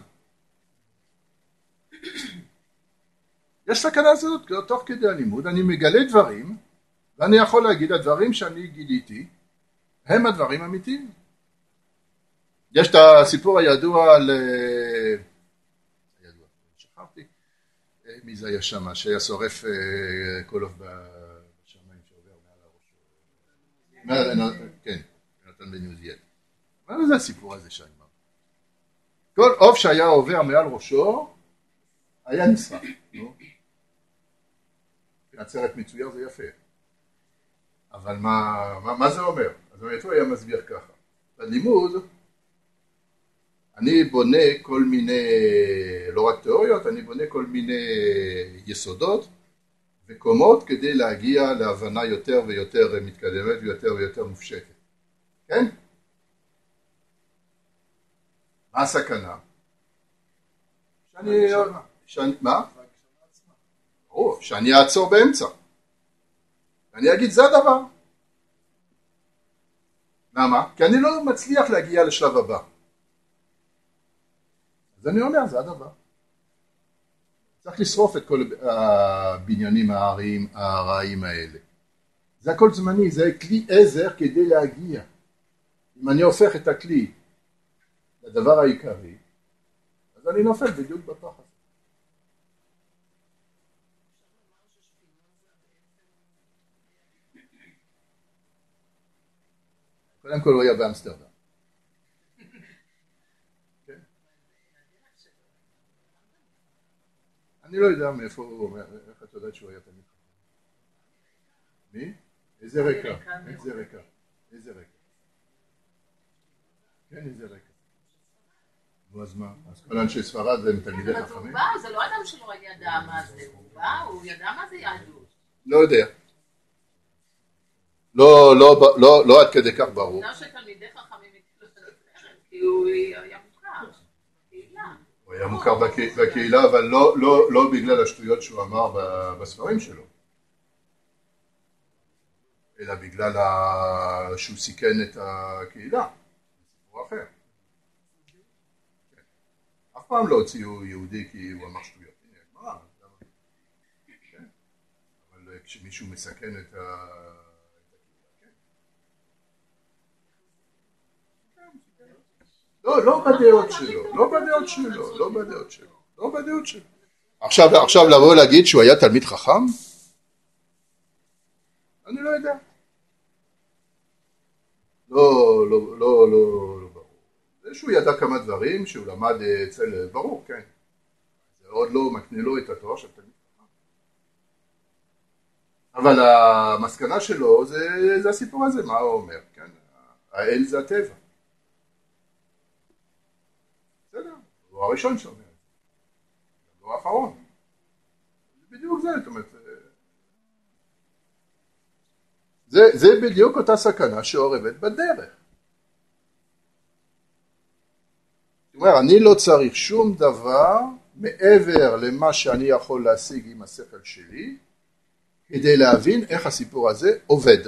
יש סכנה הזאת, תוך כדי הלימוד, אני מגלה דברים, ואני יכול להגיד, הדברים שאני גיליתי, הם הדברים אמיתיים. יש את הסיפור הידוע על... הידוע, שכחתי, מי זה היה שם, שהיה שורף קולוף בשמיים שעובר מעל הראש. כן, נתן בן עוזיאל. מה זה הסיפור הזה שאני אומר? כל עוף שהיה עובר מעל ראשו, היה נשרף. הצרת מצויר זה יפה. אבל מה, מה, מה זה אומר? אז הוא היה מסביר ככה. בלימוד, אני בונה כל מיני, לא רק תיאוריות, אני בונה כל מיני יסודות וקומות כדי להגיע להבנה יותר ויותר מתקדמת ויותר ויותר מופשטת. כן? מה הסכנה? שאני... שאני... מה? או, שאני אעצור באמצע. אני אגיד, זה הדבר. למה? כי אני לא מצליח להגיע לשלב הבא. אז אני אומר, זה הדבר. צריך לשרוף את כל הבניינים העריים, הרעים האלה. זה הכל זמני, זה כלי עזר כדי להגיע. אם אני הופך את הכלי לדבר העיקרי, אז אני נופל בדיוק בפח הזה. קודם כל הוא היה באמסטרדם. כן? אני לא יודע מאיפה הוא, איך את יודעת שהוא היה תמיד חכם. מי? איזה רקע? איזה רקע? איזה רקע? כן, איזה רקע. נו, אז מה? אז כל אנשי ספרד הם תלמידי חכמים? זה לא אדם שלא ידע מה זה, הוא בא, הוא ידע מה זה יהדות. לא יודע. לא, לא, לא, לא עד כדי כך ברור. לא שתלמידי חכמים כי הוא היה מוכר, בקהילה. הוא היה מוכר בקהילה, אבל לא, לא, לא בגלל השטויות שהוא אמר בספרים שלו. אלא בגלל שהוא סיכן את הקהילה. סיפור אחר. אף פעם לא הוציאו יהודי כי הוא אמר שטויות. אבל כשמישהו מסכן את ה... לא, לא בדעות שלו, לא בדעות שלו, לא בדעות שלו, לא בדעות שלו. עכשיו, עכשיו לבוא להגיד שהוא היה תלמיד חכם? אני לא יודע. לא, לא, לא, לא, לא ברור. זה שהוא ידע כמה דברים, שהוא למד אצל, ברור, כן. זה עוד לא מקנה לו את התואר של תלמיד חכם. אבל המסקנה שלו זה, זה הסיפור הזה, מה הוא אומר, כן? האל זה הטבע. הוא הראשון שאומר, הוא האחרון. בדיוק זה, זאת אומרת, זה, זה בדיוק אותה סכנה שאורבת בדרך. זאת אומרת, אני לא צריך שום דבר מעבר למה שאני יכול להשיג עם השכל שלי, כדי להבין איך הסיפור הזה עובד.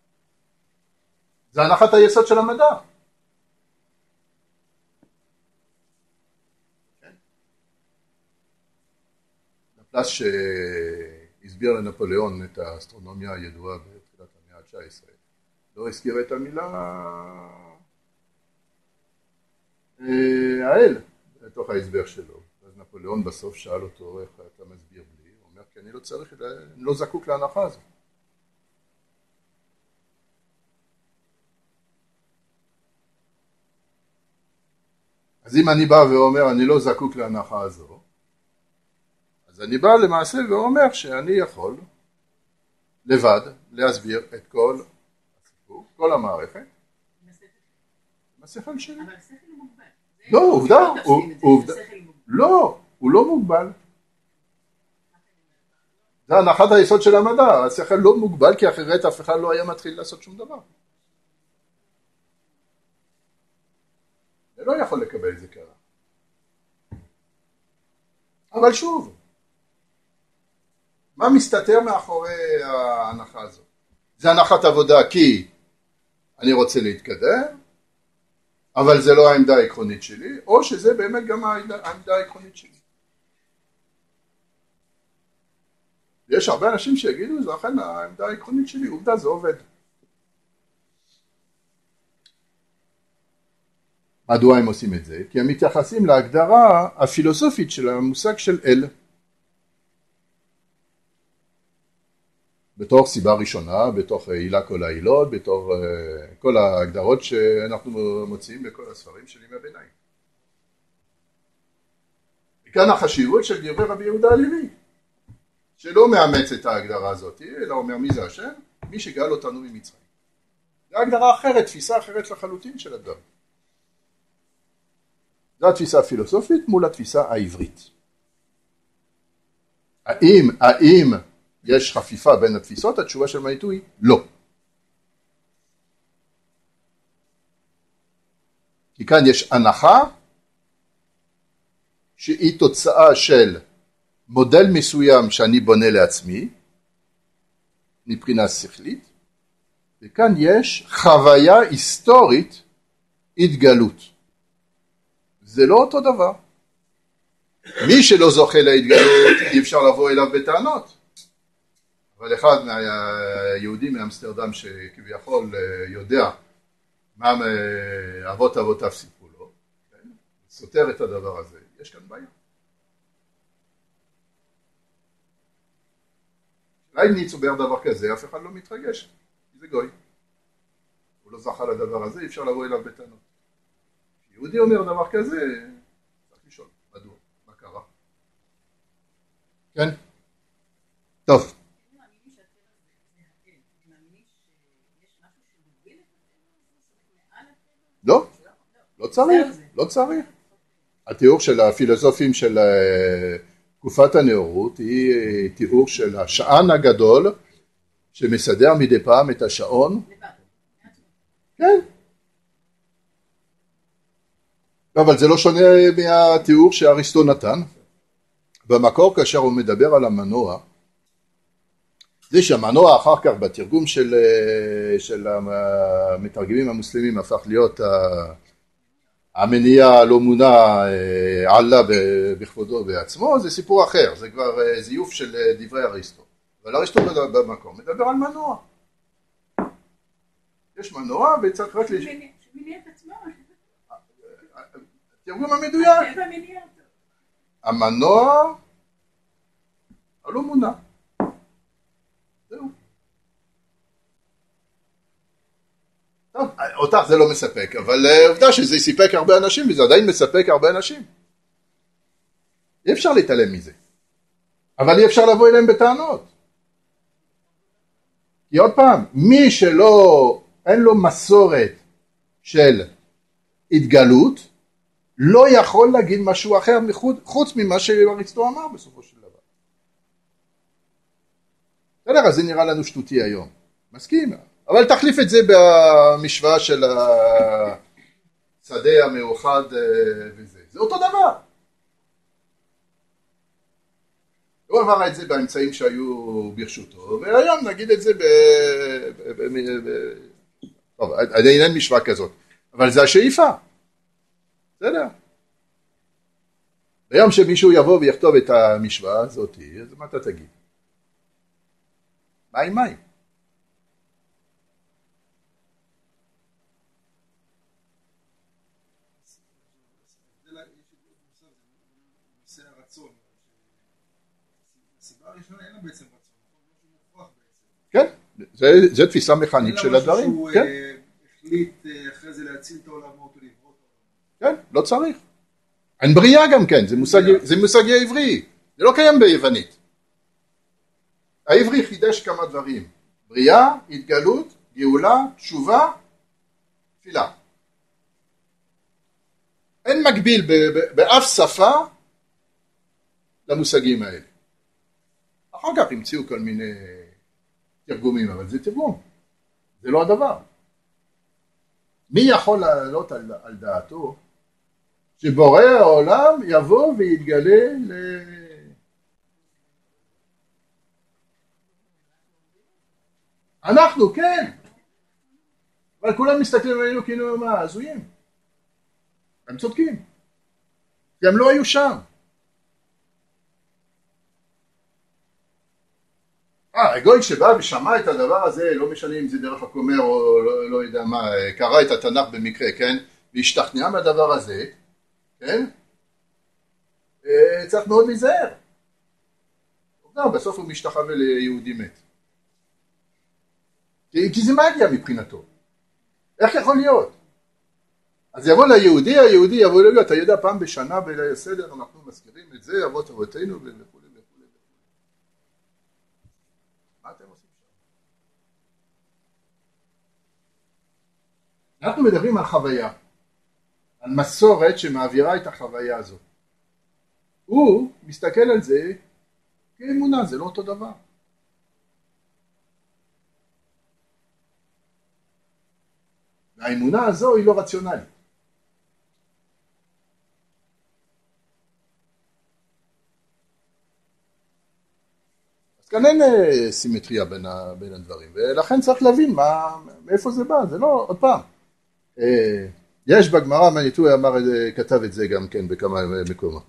זה הנחת היסוד של המדע. פלס שהסביר לנפוליאון את האסטרונומיה הידועה בתחילת המאה ה-תשע עשרה, לא הזכיר את המילה האל לתוך ההסבר שלו. אז נפוליאון בסוף שאל אותו, איך אתה מסביר בלי? הוא אומר, כי אני לא צריך, אני לא זקוק להנחה הזו. אז אם אני בא ואומר, אני לא זקוק להנחה הזו, אז אני בא למעשה ואומר שאני יכול לבד להסביר את כל הסיפור, כל המערכת. עם השכל שלי. אבל השכל הוא מוגבל. לא, עובדה. לא, הוא לא מוגבל. זה הנחת היסוד של המדע. השכל לא מוגבל כי אחרת אף אחד לא היה מתחיל לעשות שום דבר. זה לא יכול לקבל את זה ככה. אבל שוב, מה מסתתר מאחורי ההנחה הזאת? זה הנחת עבודה כי אני רוצה להתקדם, אבל זה לא העמדה העקרונית שלי, או שזה באמת גם העמדה העקרונית שלי. יש הרבה אנשים שיגידו, זה אכן העמדה העקרונית שלי, עובדה זה עובד. מדוע הם עושים את זה? כי הם מתייחסים להגדרה הפילוסופית של המושג של אל. בתור סיבה ראשונה, בתור עילה כל העילות, בתור uh, כל ההגדרות שאנחנו מוצאים בכל הספרים של ימי הביניים. וכאן החשיבות של דברי רבי יהודה הלוי, שלא מאמץ את ההגדרה הזאת, אלא אומר מי זה השם? מי שגאל אותנו ממצרים. זו הגדרה אחרת, תפיסה אחרת לחלוטין של הדבר. זו התפיסה הפילוסופית מול התפיסה העברית. האם, האם יש חפיפה בין התפיסות? התשובה של מניטו היא לא. כי כאן יש הנחה שהיא תוצאה של מודל מסוים שאני בונה לעצמי, מבחינה שכלית, וכאן יש חוויה היסטורית, התגלות. זה לא אותו דבר. מי שלא זוכה להתגלות, אי אפשר לבוא אליו בטענות. אבל אחד מהיהודים מאמסטרדם שכביכול יודע מה אבות אבותיו סיפרו לו, סותר את הדבר הזה, יש כאן בעיה. לייבניץ אומר דבר כזה, אף אחד לא מתרגש, זה גוי. הוא לא זכה לדבר הזה, אי אפשר לבוא אליו בטענות. יהודי אומר דבר כזה, צריך לשאול, מדוע, מה קרה? כן? טוב. לא, לא צריך, לא צריך. התיאור של הפילוסופים של תקופת הנאורות היא תיאור של השען הגדול שמסדר מדי פעם את השעון. כן. אבל זה לא שונה מהתיאור שאריסטו נתן. במקור כאשר הוא מדבר על המנוע, זה שהמנוע אחר כך בתרגום של, של המתרגמים המוסלמים הפך להיות המניע הלא מונע עלה בכבודו בעצמו, זה סיפור אחר, זה כבר זיוף של דברי אריסטו. אבל אריסטו במקור מדבר על מנוע. יש מנוע וצריך רק לש... שמניע את עצמו. תרגום המדויק. המנוע הלא מונע. זהו. טוב, אותך זה לא מספק, אבל עובדה שזה סיפק הרבה אנשים, וזה עדיין מספק הרבה אנשים. אי אפשר להתעלם מזה. אבל אי אפשר לבוא אליהם בטענות. כי עוד פעם, מי שלא, אין לו מסורת של התגלות, לא יכול להגיד משהו אחר חוץ ממה שאריסטו אמר בסופו של דבר. בסדר, אז זה נראה לנו שטותי היום. מסכים, אבל תחליף את זה במשוואה של השדה המאוחד וזה. זה אותו דבר. הוא אמר את זה באמצעים שהיו ברשותו, והיום נגיד את זה ב... טוב, עדיין אין משוואה כזאת, אבל זה השאיפה. בסדר. ביום שמישהו יבוא ויכתוב את המשוואה הזאת, אז מה אתה תגיד? מים מים. נושא הרצון. הסיבה הראשונה אין לה בעצם רצון, משהו מוכרח בעצם. כן, זה תפיסה מכנית של הדברים. אין לה משהו שהוא החליט אחרי זה להציל את העולמות או לברוא את העולמות. כן, לא צריך. אין בריאה גם כן, זה מושג, זה מושג עברי, זה לא קיים ביוונית. העברי חידש כמה דברים, בריאה, התגלות, גאולה, תשובה, תפילה. אין מקביל באף שפה למושגים האלה. אחר כך המציאו כל מיני תרגומים, אבל זה תרגום, זה לא הדבר. מי יכול לעלות על, על דעתו שבורא העולם יבוא ויתגלה ל... אנחנו, כן. אבל כולם מסתכלים עלינו כאילו מה, הזויים. הם צודקים. כי הם לא היו שם. אה, הגוי שבא ושמע את הדבר הזה, לא משנה אם זה דרך הכומר או לא, לא יודע מה, קרא את התנ"ך במקרה, כן? והשתכנע מהדבר הזה, כן? צריך מאוד להיזהר. בסוף הוא משתחווה ליהודי מת. כי, כי זה מגיע מבחינתו. איך יכול להיות? אז יבוא ליהודי, היהודי יבוא ליהודי, אתה יודע, פעם בשנה בליל הסדר אנחנו מזכירים את זה, אבות אבותינו וכו' וכו'. מה אתם עושים שם? אנחנו מדברים על חוויה, על מסורת שמעבירה את החוויה הזאת. הוא מסתכל על זה כאמונה, זה לא אותו דבר. והאמונה הזו היא לא רציונלית. אז כאן אין סימטריה בין, ה, בין הדברים, ולכן צריך להבין מה, מאיפה זה בא, זה לא, עוד פעם. יש בגמרא, מניטוי אמר, כתב את זה גם כן בכמה מקומות.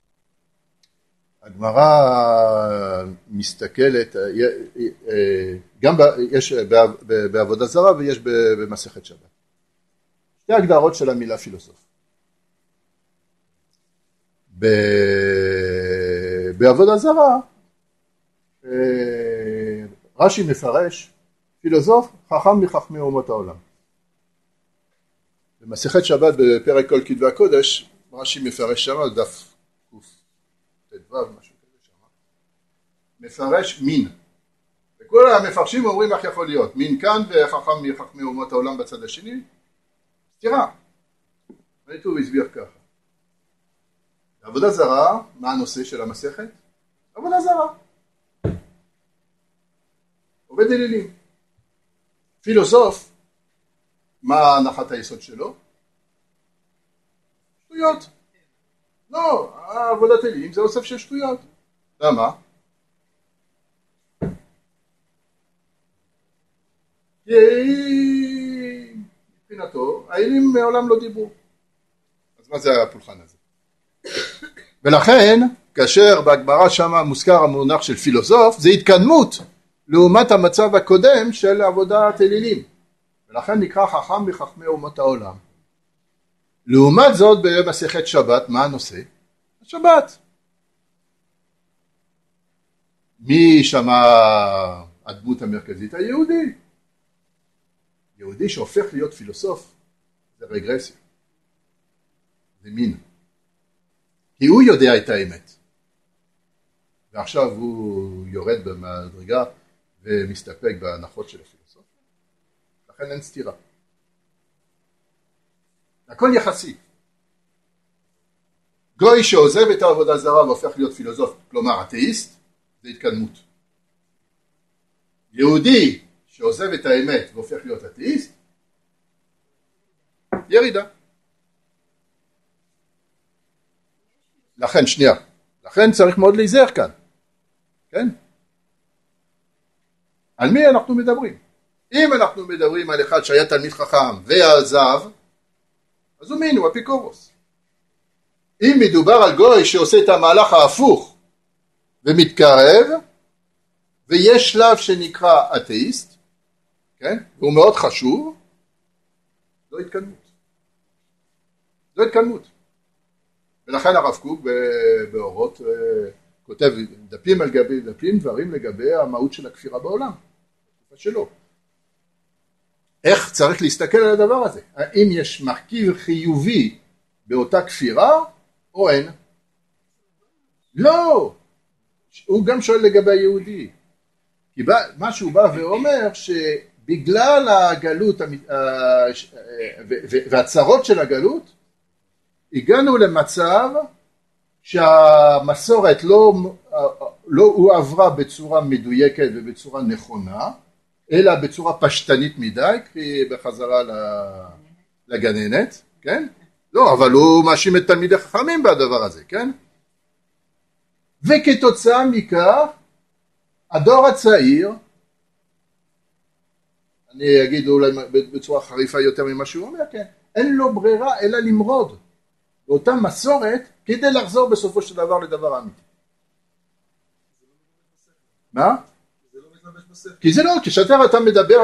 הגמרא מסתכלת, גם יש בעבודה זרה ויש במסכת שבת. שתי הגדרות של המילה פילוסוף. בעבודה זרה, רש"י מפרש, פילוסוף חכם מחכמי אומות העולם. במסכת שבת בפרק כל כתבי הקודש, רש"י מפרש שם דף תדבב, משהו כזה שם, מפרש מין. וכל המפרשים אומרים איך יכול להיות, מין כאן וחכם מחכמי אומות העולם בצד השני, סתירה. ראיתו והסביר ככה. עבודה זרה, מה הנושא של המסכת? עבודה זרה. עובד אלילים. פילוסוף, מה הנחת היסוד שלו? שטויות. לא, עבודת אלילים זה אוסף של שטויות. למה? כי מבחינתו, האלים מעולם לא דיברו. אז מה זה הפולחן הזה? ולכן, כאשר בהגמרא שמה מוזכר המונח של פילוסוף, זה התקדמות לעומת המצב הקודם של עבודת אלילים. ולכן נקרא חכם מחכמי אומות העולם. לעומת זאת במסכת שבת, מה הנושא? השבת. מי שמע הדמות המרכזית? היהודי. יהודי שהופך להיות פילוסוף, זה רגרסיה. זה מין. כי הוא יודע את האמת. ועכשיו הוא יורד במדרגה ומסתפק בהנחות של הפילוסוף. לכן אין סתירה. הכל יחסי. גוי שעוזב את העבודה זרה והופך להיות פילוסוף, כלומר אתאיסט, זה התקדמות. יהודי שעוזב את האמת והופך להיות אתאיסט, ירידה. לכן, שנייה, לכן צריך מאוד להיזהר כאן. כן? על מי אנחנו מדברים? אם אנחנו מדברים על אחד שהיה תלמיד חכם ועזב, אז הוא מין, הוא אפיקורוס. אם מדובר על גוי שעושה את המהלך ההפוך ומתקרב, ויש שלב שנקרא אתאיסט, כן? והוא מאוד חשוב, זו התקדמות. זו התקדמות. ולכן הרב קוק באורות כותב דפים על גבי דפים, דברים לגבי המהות של הכפירה בעולם. שלו. איך צריך להסתכל על הדבר הזה? האם יש מרכיב חיובי באותה כפירה או אין? לא! הוא גם שואל לגבי היהודי. כי מה שהוא בא ואומר שבגלל הגלות והצרות של הגלות, הגענו למצב שהמסורת לא, לא הוא עברה בצורה מדויקת ובצורה נכונה, אלא בצורה פשטנית מדי, כי בחזרה לגננת, כן? לא, אבל הוא מאשים את תלמידי חכמים בדבר הזה, כן? וכתוצאה מכך, הדור הצעיר אני אגיד אולי בצורה חריפה יותר ממה שהוא אומר, כן, אין לו ברירה אלא למרוד באותה מסורת כדי לחזור בסופו של דבר לדבר אמיתי. מה? זה לא מתלבש בספר. כי זה לא, כשאתה אתה מדבר,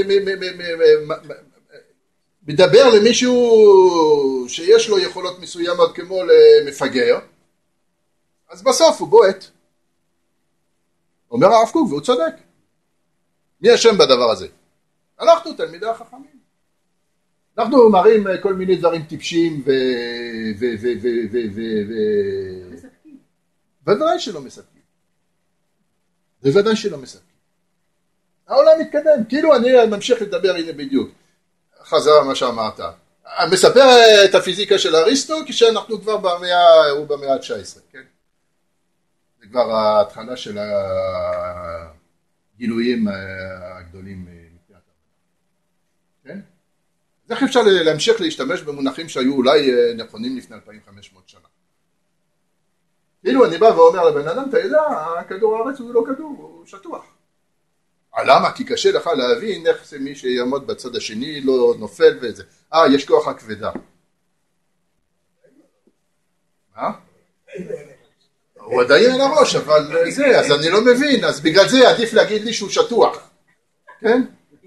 מדבר למישהו שיש לו יכולות מסוימות כמו למפגר, אז בסוף הוא בועט. אומר הרב קוק, והוא צודק. מי אשם בדבר הזה? אנחנו תלמידי החכמים. אנחנו מראים כל מיני דברים טיפשים ו... ו... ו... ו... ו... ו... ו... מספקים. בוודאי שלא מספקים. בוודאי שלא מספקים. העולם מתקדם. כאילו אני ממשיך לדבר, הנה בדיוק. חזר מה שאמרת. מספר את הפיזיקה של אריסטו כשאנחנו כבר במאה, הוא במאה ה-תשע עשרה, כן? זה כבר ההתחלה של הגילויים הגדולים. כן? אז איך אפשר להמשיך להשתמש במונחים שהיו אולי נכונים לפני אלפיים וחמש מאות שנה? כאילו אני בא ואומר לבן אדם, אתה יודע, כדור הארץ הוא לא כדור, הוא שטוח. למה? כי קשה לך להבין איך זה מי שיעמוד בצד השני לא נופל וזה. אה, יש כוח הכבדה. מה? הוא עדיין על הראש, אבל זה, אז אני לא מבין, אז בגלל זה עדיף להגיד לי שהוא שטוח. כן?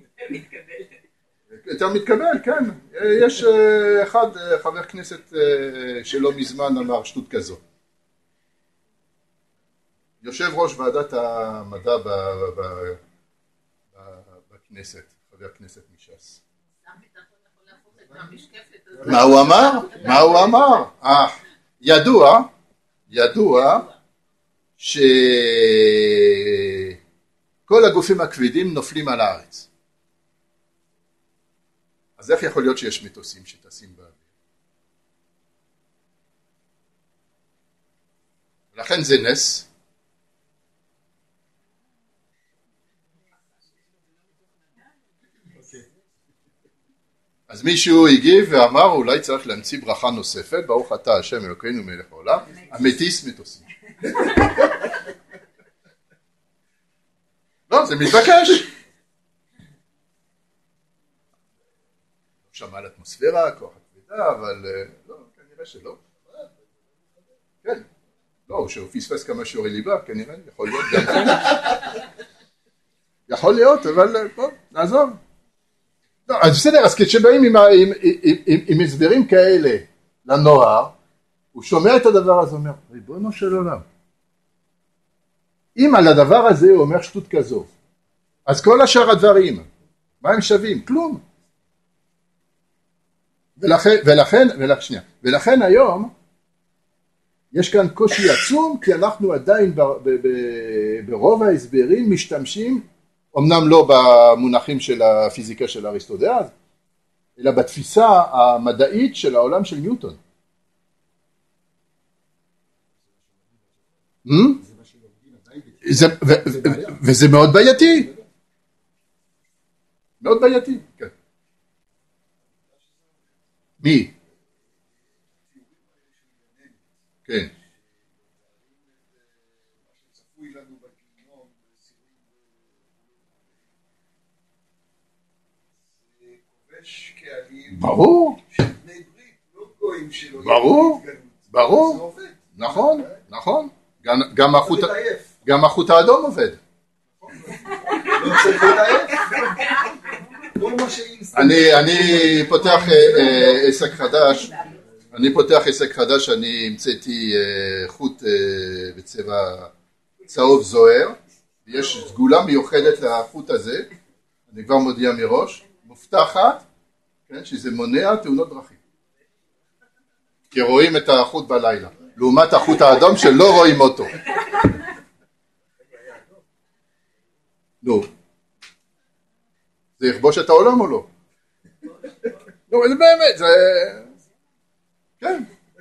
יותר מתקבל, כן. יש אחד, חבר כנסת שלא מזמן אמר שטות כזו. יושב ראש ועדת המדע בכנסת, חבר כנסת מש"ס. מה הוא אמר? מה הוא אמר? אה, ידוע, ידוע שכל הגופים הכבדים נופלים על הארץ. אז איך יכול להיות שיש מטוסים שטסים באוויר? לכן זה נס. אז מישהו הגיב ואמר אולי צריך להמציא ברכה נוספת, ברוך אתה השם אלוקינו מלך העולם, המטיס מטוסים. לא, זה מתבקש. שמע על אטמוספירה, כוח הכבדה, אבל לא, כנראה שלא. כן, לא, שהוא פספס כמה שיעורי ליבה, כנראה, יכול להיות גם כן. יכול להיות, אבל בוא, נעזוב. לא, אז בסדר, אז כשבאים עם, עם, עם, עם, עם הסברים כאלה לנוער, הוא שומע את הדבר הזה, אומר, ריבונו של עולם. אם על הדבר הזה הוא אומר שטות כזו, אז כל השאר הדברים, מה הם שווים? כלום. ולכן, ולכן, ולכן, שנייה, ולכן היום, יש כאן קושי עצום, כי אנחנו עדיין ב, ב, ב, ברוב ההסברים משתמשים, אמנם לא במונחים של הפיזיקה של אריסטו דאז, אלא בתפיסה המדעית של העולם של ניוטון. וזה מאוד בעייתי. מאוד בעייתי, כן. מי? כן. ברור. ברור. ברור. נכון, נכון. גם החוט האדום עובד. אני פותח עסק חדש. אני פותח עסק חדש, אני המצאתי חוט בצבע צהוב זוהר. יש סגולה מיוחדת לחוט הזה. אני כבר מודיע מראש. מובטחת, כן, שזה מונע תאונות דרכים. כי רואים את החוט בלילה, לעומת החוט האדום שלא רואים אותו. נו, זה יכבוש את העולם או לא? לא, זה באמת, זה... כן.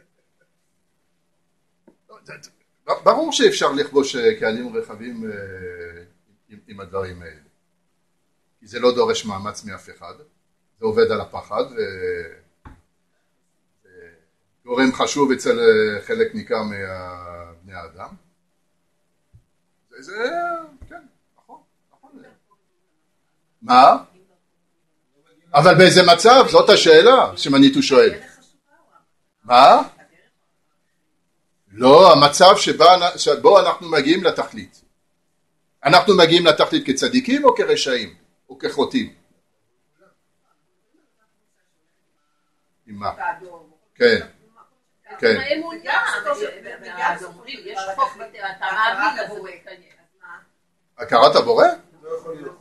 ברור שאפשר לכבוש קהלים רחבים עם הדברים האלה. כי זה לא דורש מאמץ מאף אחד, זה עובד על הפחד, וגורם חשוב אצל חלק ניכר מהבני האדם. זה, זה, כן, נכון, נכון. מה? אבל באיזה מצב? זאת השאלה שמניטו שואל. מה? לא, המצב שבה, שבו אנחנו מגיעים לתכלית. אנחנו מגיעים לתכלית כצדיקים או כרשעים? או כחוטאים? עם מה? כן. כן. אז אומרים, יש חוק בתורה, אתה מאמין לזה מתקיים. הכרת הבורא? לא יכול להיות.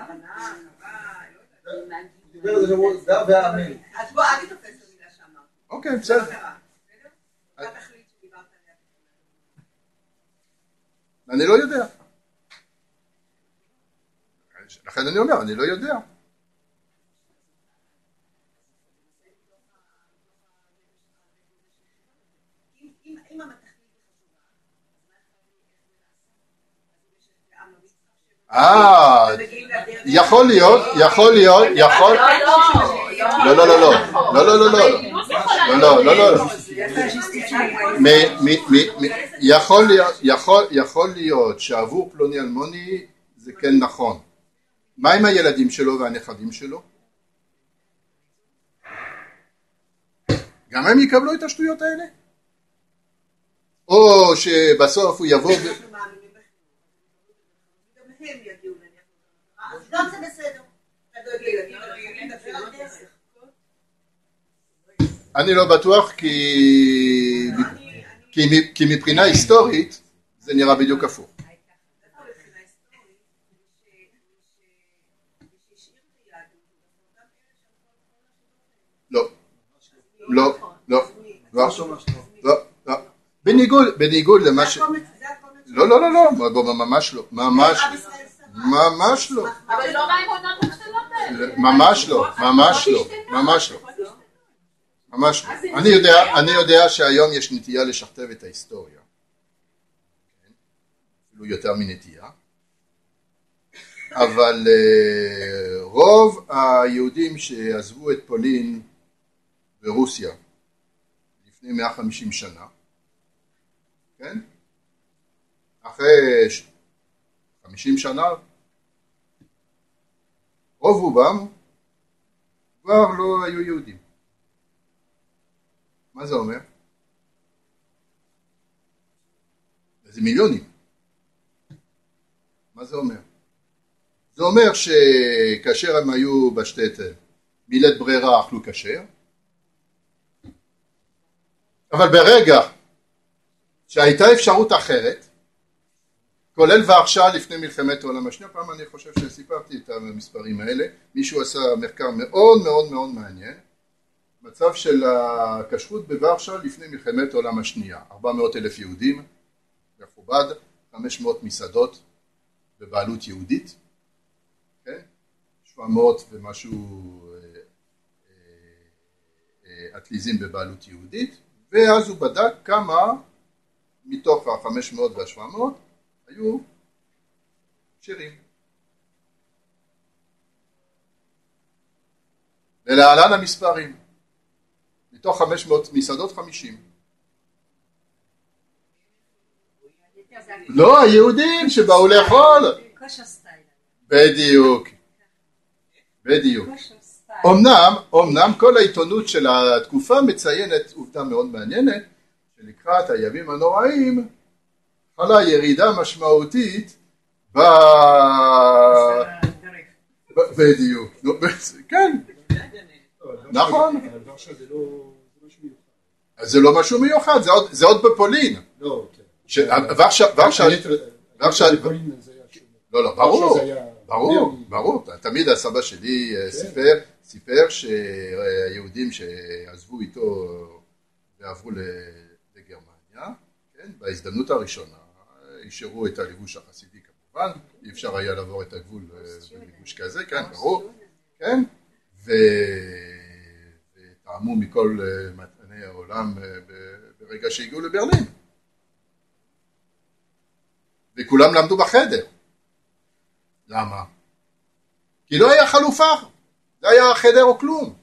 דיבר על זה שאמרו, דה והאמן. אז בוא, אל תתופס במילה שאמרת. אוקיי, בסדר. מה תחליט שדיברת עליה? אני לא יודע. לכן אני אומר, אני לא יודע. אם המתכלית אה, יכול להיות, יכול להיות, יכול... לא, לא, לא, לא, לא, לא, לא, לא, לא, לא, לא, לא, יכול להיות, יכול להיות שעבור פלוני אלמוני זה כן נכון. מה עם הילדים שלו והנכדים שלו? גם הם יקבלו את השטויות האלה? או שבסוף הוא יבוא... גם זה בסדר. אני לא בטוח כי מבחינה היסטורית זה נראה בדיוק הפוך. לא, לא, לא, לא, לא, בניגוד למה ש... לא, לא, לא, לא, ממש לא, ממש לא. ממש לא. אבל לא מהאמונות הקטנות האלה. ממש לא, ממש לא, ממש לא. ממש לא. אני יודע, אני יודע שהיום יש נטייה לשכתב את ההיסטוריה. אפילו יותר מנטייה. אבל רוב היהודים שעזבו את פולין ברוסיה לפני מאה וחמישים שנה, כן? אחרי חמישים שנה, רוב רובם כבר לא היו יהודים. מה זה אומר? זה מיליונים. מה זה אומר? זה אומר שכאשר הם היו בשטטל, בלית ברירה אכלו כשר, אבל ברגע שהייתה אפשרות אחרת, כולל ורשה לפני מלחמת העולם השנייה, פעם אני חושב שסיפרתי את המספרים האלה, מישהו עשה מחקר מאוד מאוד מאוד מעניין, מצב של הכשרות בוורשה לפני מלחמת העולם השנייה, ארבע מאות אלף יהודים, מכובד, חמש מאות מסעדות בבעלות יהודית, כן? שבע מאות ומשהו אטליזים בבעלות יהודית, ואז הוא בדק כמה מתוך ה-חמש מאות וה-שבע מאות היו שירים. ולהלן המספרים. מתוך חמש מאות מסעדות חמישים. לא, היהודים שבאו לאכול. בדיוק. בדיוק. אמנם, אמנם כל העיתונות של התקופה מציינת עובדה מאוד מעניינת, שלקראת הימים הנוראים, חלה ירידה משמעותית ב... בדיוק. כן. נכון. זה לא משהו מיוחד, זה עוד בפולין. לא, ורשה, ורשה, ורשה, לא, לא, ברור, ברור, ברור. תמיד הסבא שלי סיפר, סיפר שהיהודים שעזבו איתו ועברו לגרמניה, כן, בהזדמנות הראשונה, אישרו את הלבוש החסידי כמובן, אי אפשר היה לעבור את הגבול בלבוש כזה, כן, ברור, כן, וטעמו מכל מתני העולם ברגע שהגיעו לברלין. וכולם למדו בחדר. למה? כי לא היה חלופה, זה היה חדר או כלום.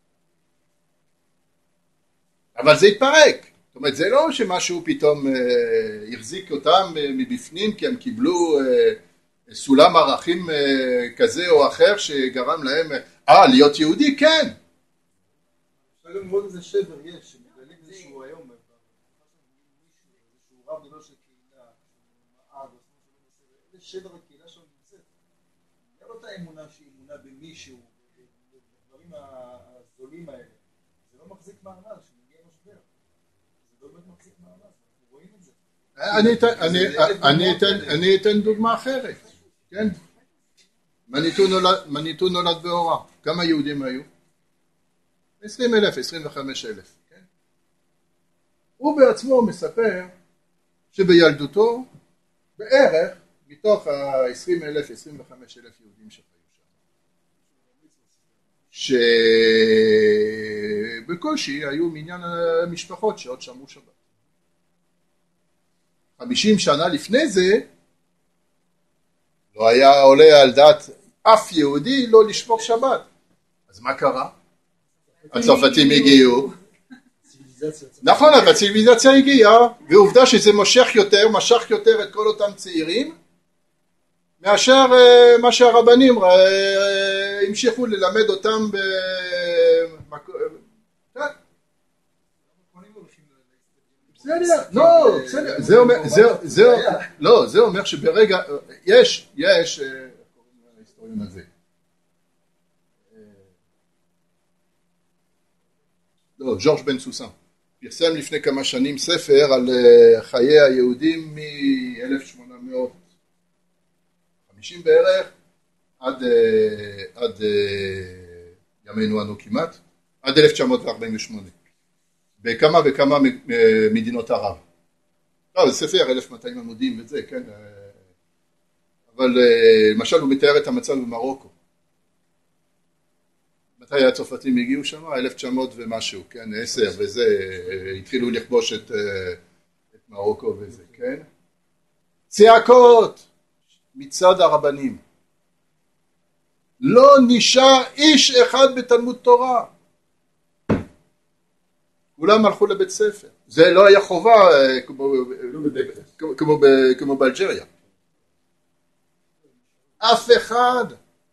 אבל זה התפרק. זאת אומרת, זה לא שמשהו פתאום אה, החזיק אותם אה, מבפנים, כי הם קיבלו אה, סולם ערכים אה, כזה או אחר, שגרם להם, אה, להיות יהודי, כן. אפשר גם לראות איזה שבר יש, שמגלים איזשהו היום, איזשהו רב גדול של קהילה, איזה שבר הקהילה שלו נמצאת. אין לו את האמונה שהיא אמונה במישהו, בדברים הזולים האלה. זה לא מחזיק מעמד, שמגיע משבר. זה לא באמת מחזיק מעמד, אנחנו רואים את זה. אני אתן, אני, אני אתן, אני אתן דוגמה אחרת, כן? מניטו נולד, מניטו נולד באורה. כמה יהודים היו? עשרים אלף, עשרים וחמש אלף, כן? הוא בעצמו מספר שבילדותו בערך מתוך ה-עשרים אלף, עשרים וחמש אלף יהודים שחיו שם, שבקושי היו מניין המשפחות שעוד שמרו שבת. חמישים שנה לפני זה לא היה עולה על דעת אף יהודי לא לשמור שבת. אז מה קרה? הצרפתים הגיעו. נכון, אבל הציוויליזציה הגיעה, ועובדה שזה מושך יותר, משך יותר את כל אותם צעירים, מאשר מה שהרבנים המשיכו ללמד אותם במקום. לא, זה אומר, לא, זה אומר שברגע, יש, יש, ההיסטוריון הזה. לא, ז'ורג' בן סוסן. פרסם לפני כמה שנים ספר על חיי היהודים מ-אלף שמונה מאות וחמישים בערך עד, עד ימינו אנו כמעט, עד אלף תשע מאות ארבעים ושמונה. בכמה וכמה מדינות ערב. לא, זה ספר אלף ומאתיים עמודים וזה, כן. אבל למשל הוא מתאר את המצב במרוקו. מתי הצרפתים הגיעו שם? אלף תשע מאות ומשהו, כן, עשר וזה, התחילו לכבוש את, את מרוקו וזה, כן. צעקות מצד הרבנים. לא נשאר איש אחד בתלמוד תורה. כולם הלכו לבית ספר. זה לא היה חובה כמו, כמו, כמו, כמו באלג'ריה. אף אחד.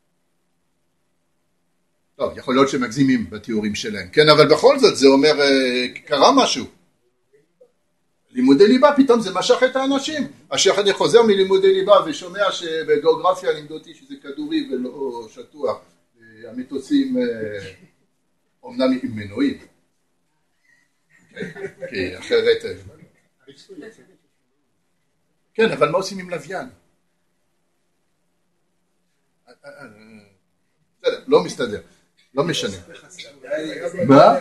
טוב, יכול להיות שמגזימים בתיאורים שלהם, כן, אבל בכל זאת זה אומר, קרה משהו. לימודי ליבה, פתאום זה משך את האנשים. אשר אני חוזר מלימודי ליבה ושומע שבגיאוגרפיה לימדו אותי שזה כדורי ולא שטוח. המטוסים אומנם עם מנועים. כי אחרת... כן, אבל מה עושים עם לוויין? בסדר, לא מסתדר, לא משנה. מה?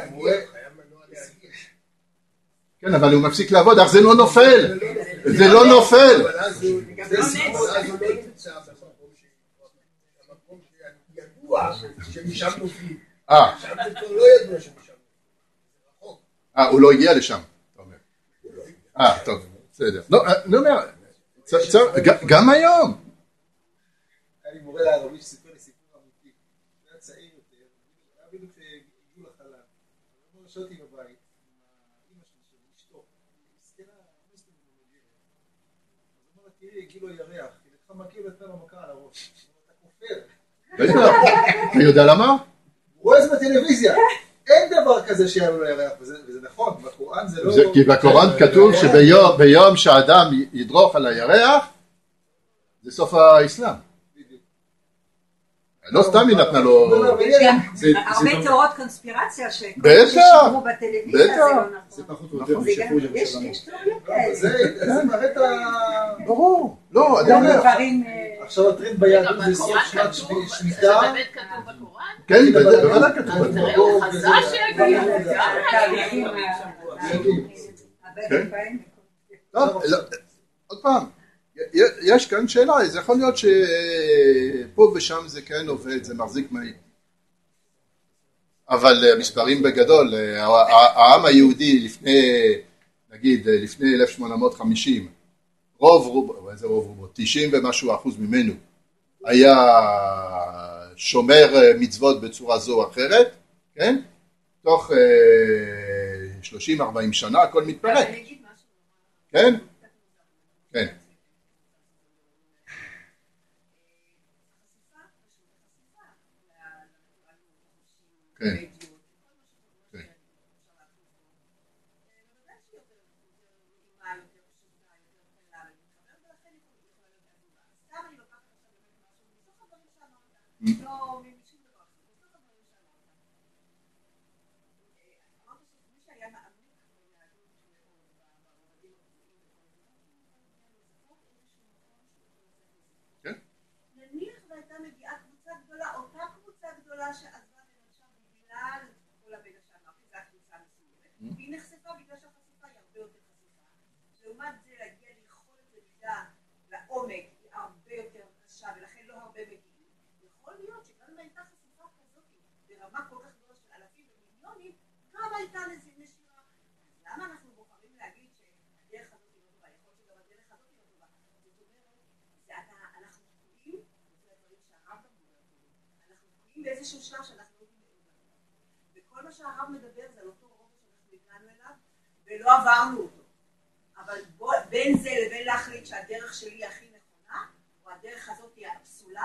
כן, אבל הוא מפסיק לעבוד, אך זה לא נופל. זה לא נופל. זה סיפור, אז הוא לא נמצא במקום שידוע שמשם נופלים. אה. שם זה כבר לא ידוע שמשם נופלים. אה, הוא לא הגיע לשם, אתה אומר. אה, טוב, בסדר. לא, אני אומר, גם היום. היה לי מורה לערבי שסיפר לי סיפור אמיתי. הוא היה צעיר יותר, היה בדיוק שהגיעו לחלל. הוא ישבתי בבית, עם אמא שלי, אשתו, מסכנה, מסתובב במגרת. אז הוא אומר לה, תראי, הגיעו לו ירח, כי לך מכיר ותנה לו מכה על הראש. אתה כופר. אתה יודע למה? הוא רואה את זה בטלוויזיה. אין דבר כזה שהיה לו ירח, וזה נכון, בקוראן זה לא... כי בקוראן כתוב שביום שאדם ידרוך על הירח, זה סוף האסלאם. לא סתם היא נתנה לו... הרבה תיאוריות קונספירציה ששמרו בטלוויזיה, זה לא נכון. זה פחות או יותר משפו את יש תיאוריות כאלה. זה מראה את ה... ברור. לא, אני אומר. עכשיו הטרנד ביהדות זה סוף שנת שמיטה. זה באמת כתוב בקוראן? כן, בוודאי כתוב בקוראן. תראה, הוא חזה שיגיע. טוב, עוד פעם. יש כאן שאלה, זה יכול להיות שפה ושם זה כן עובד, זה מחזיק מהי. אבל מספרים בגדול, העם היהודי לפני, נגיד, לפני אלף שמונה מאות וחמישים, רוב רוב, איזה רוב רובו, תשעים ומשהו אחוז ממנו, היה שומר מצוות בצורה זו או אחרת, כן? תוך שלושים ארבעים שנה הכל מתפרק. כן? כן. כן. כן. נניח והייתה מגיעה קבוצה גדולה, אותה קבוצה גדולה שעזבה למשל בגלל כל הבדע שאמרתי, זו הקבוצה מסוימת, והיא נחשפה בגלל שהחשיפה היא הרבה יותר חשיפה. לעומת זה להגיע ליכולת למידה לעומק היא הרבה יותר קשה, ולכן לא הרבה מגיעים. יכול להיות שגם אם הייתה חשיפה כזאת ברמה כל כך גדולה של אלפים ומיליונים, גם הייתה לזה נשירה. אז למה אנחנו בוחרים להגיד שהדרך הזאת היא לא טובה? יכול להיות שגם הדרך הזאת היא לא טובה. זאת אומרת, זה אתה, אנחנו תקועים, זה הדברים שהרב מדבר, אנחנו תקועים באיזשהו שלב שאנחנו לא יודעים לדבר. וכל מה שהרב מדבר זה על אותו רובע שאנחנו הגענו אליו, ולא עברנו אותו. אבל בוא, בין זה לבין להחליט שהדרך שלי היא הכי נכונה, או הדרך הזאת היא הפסולה,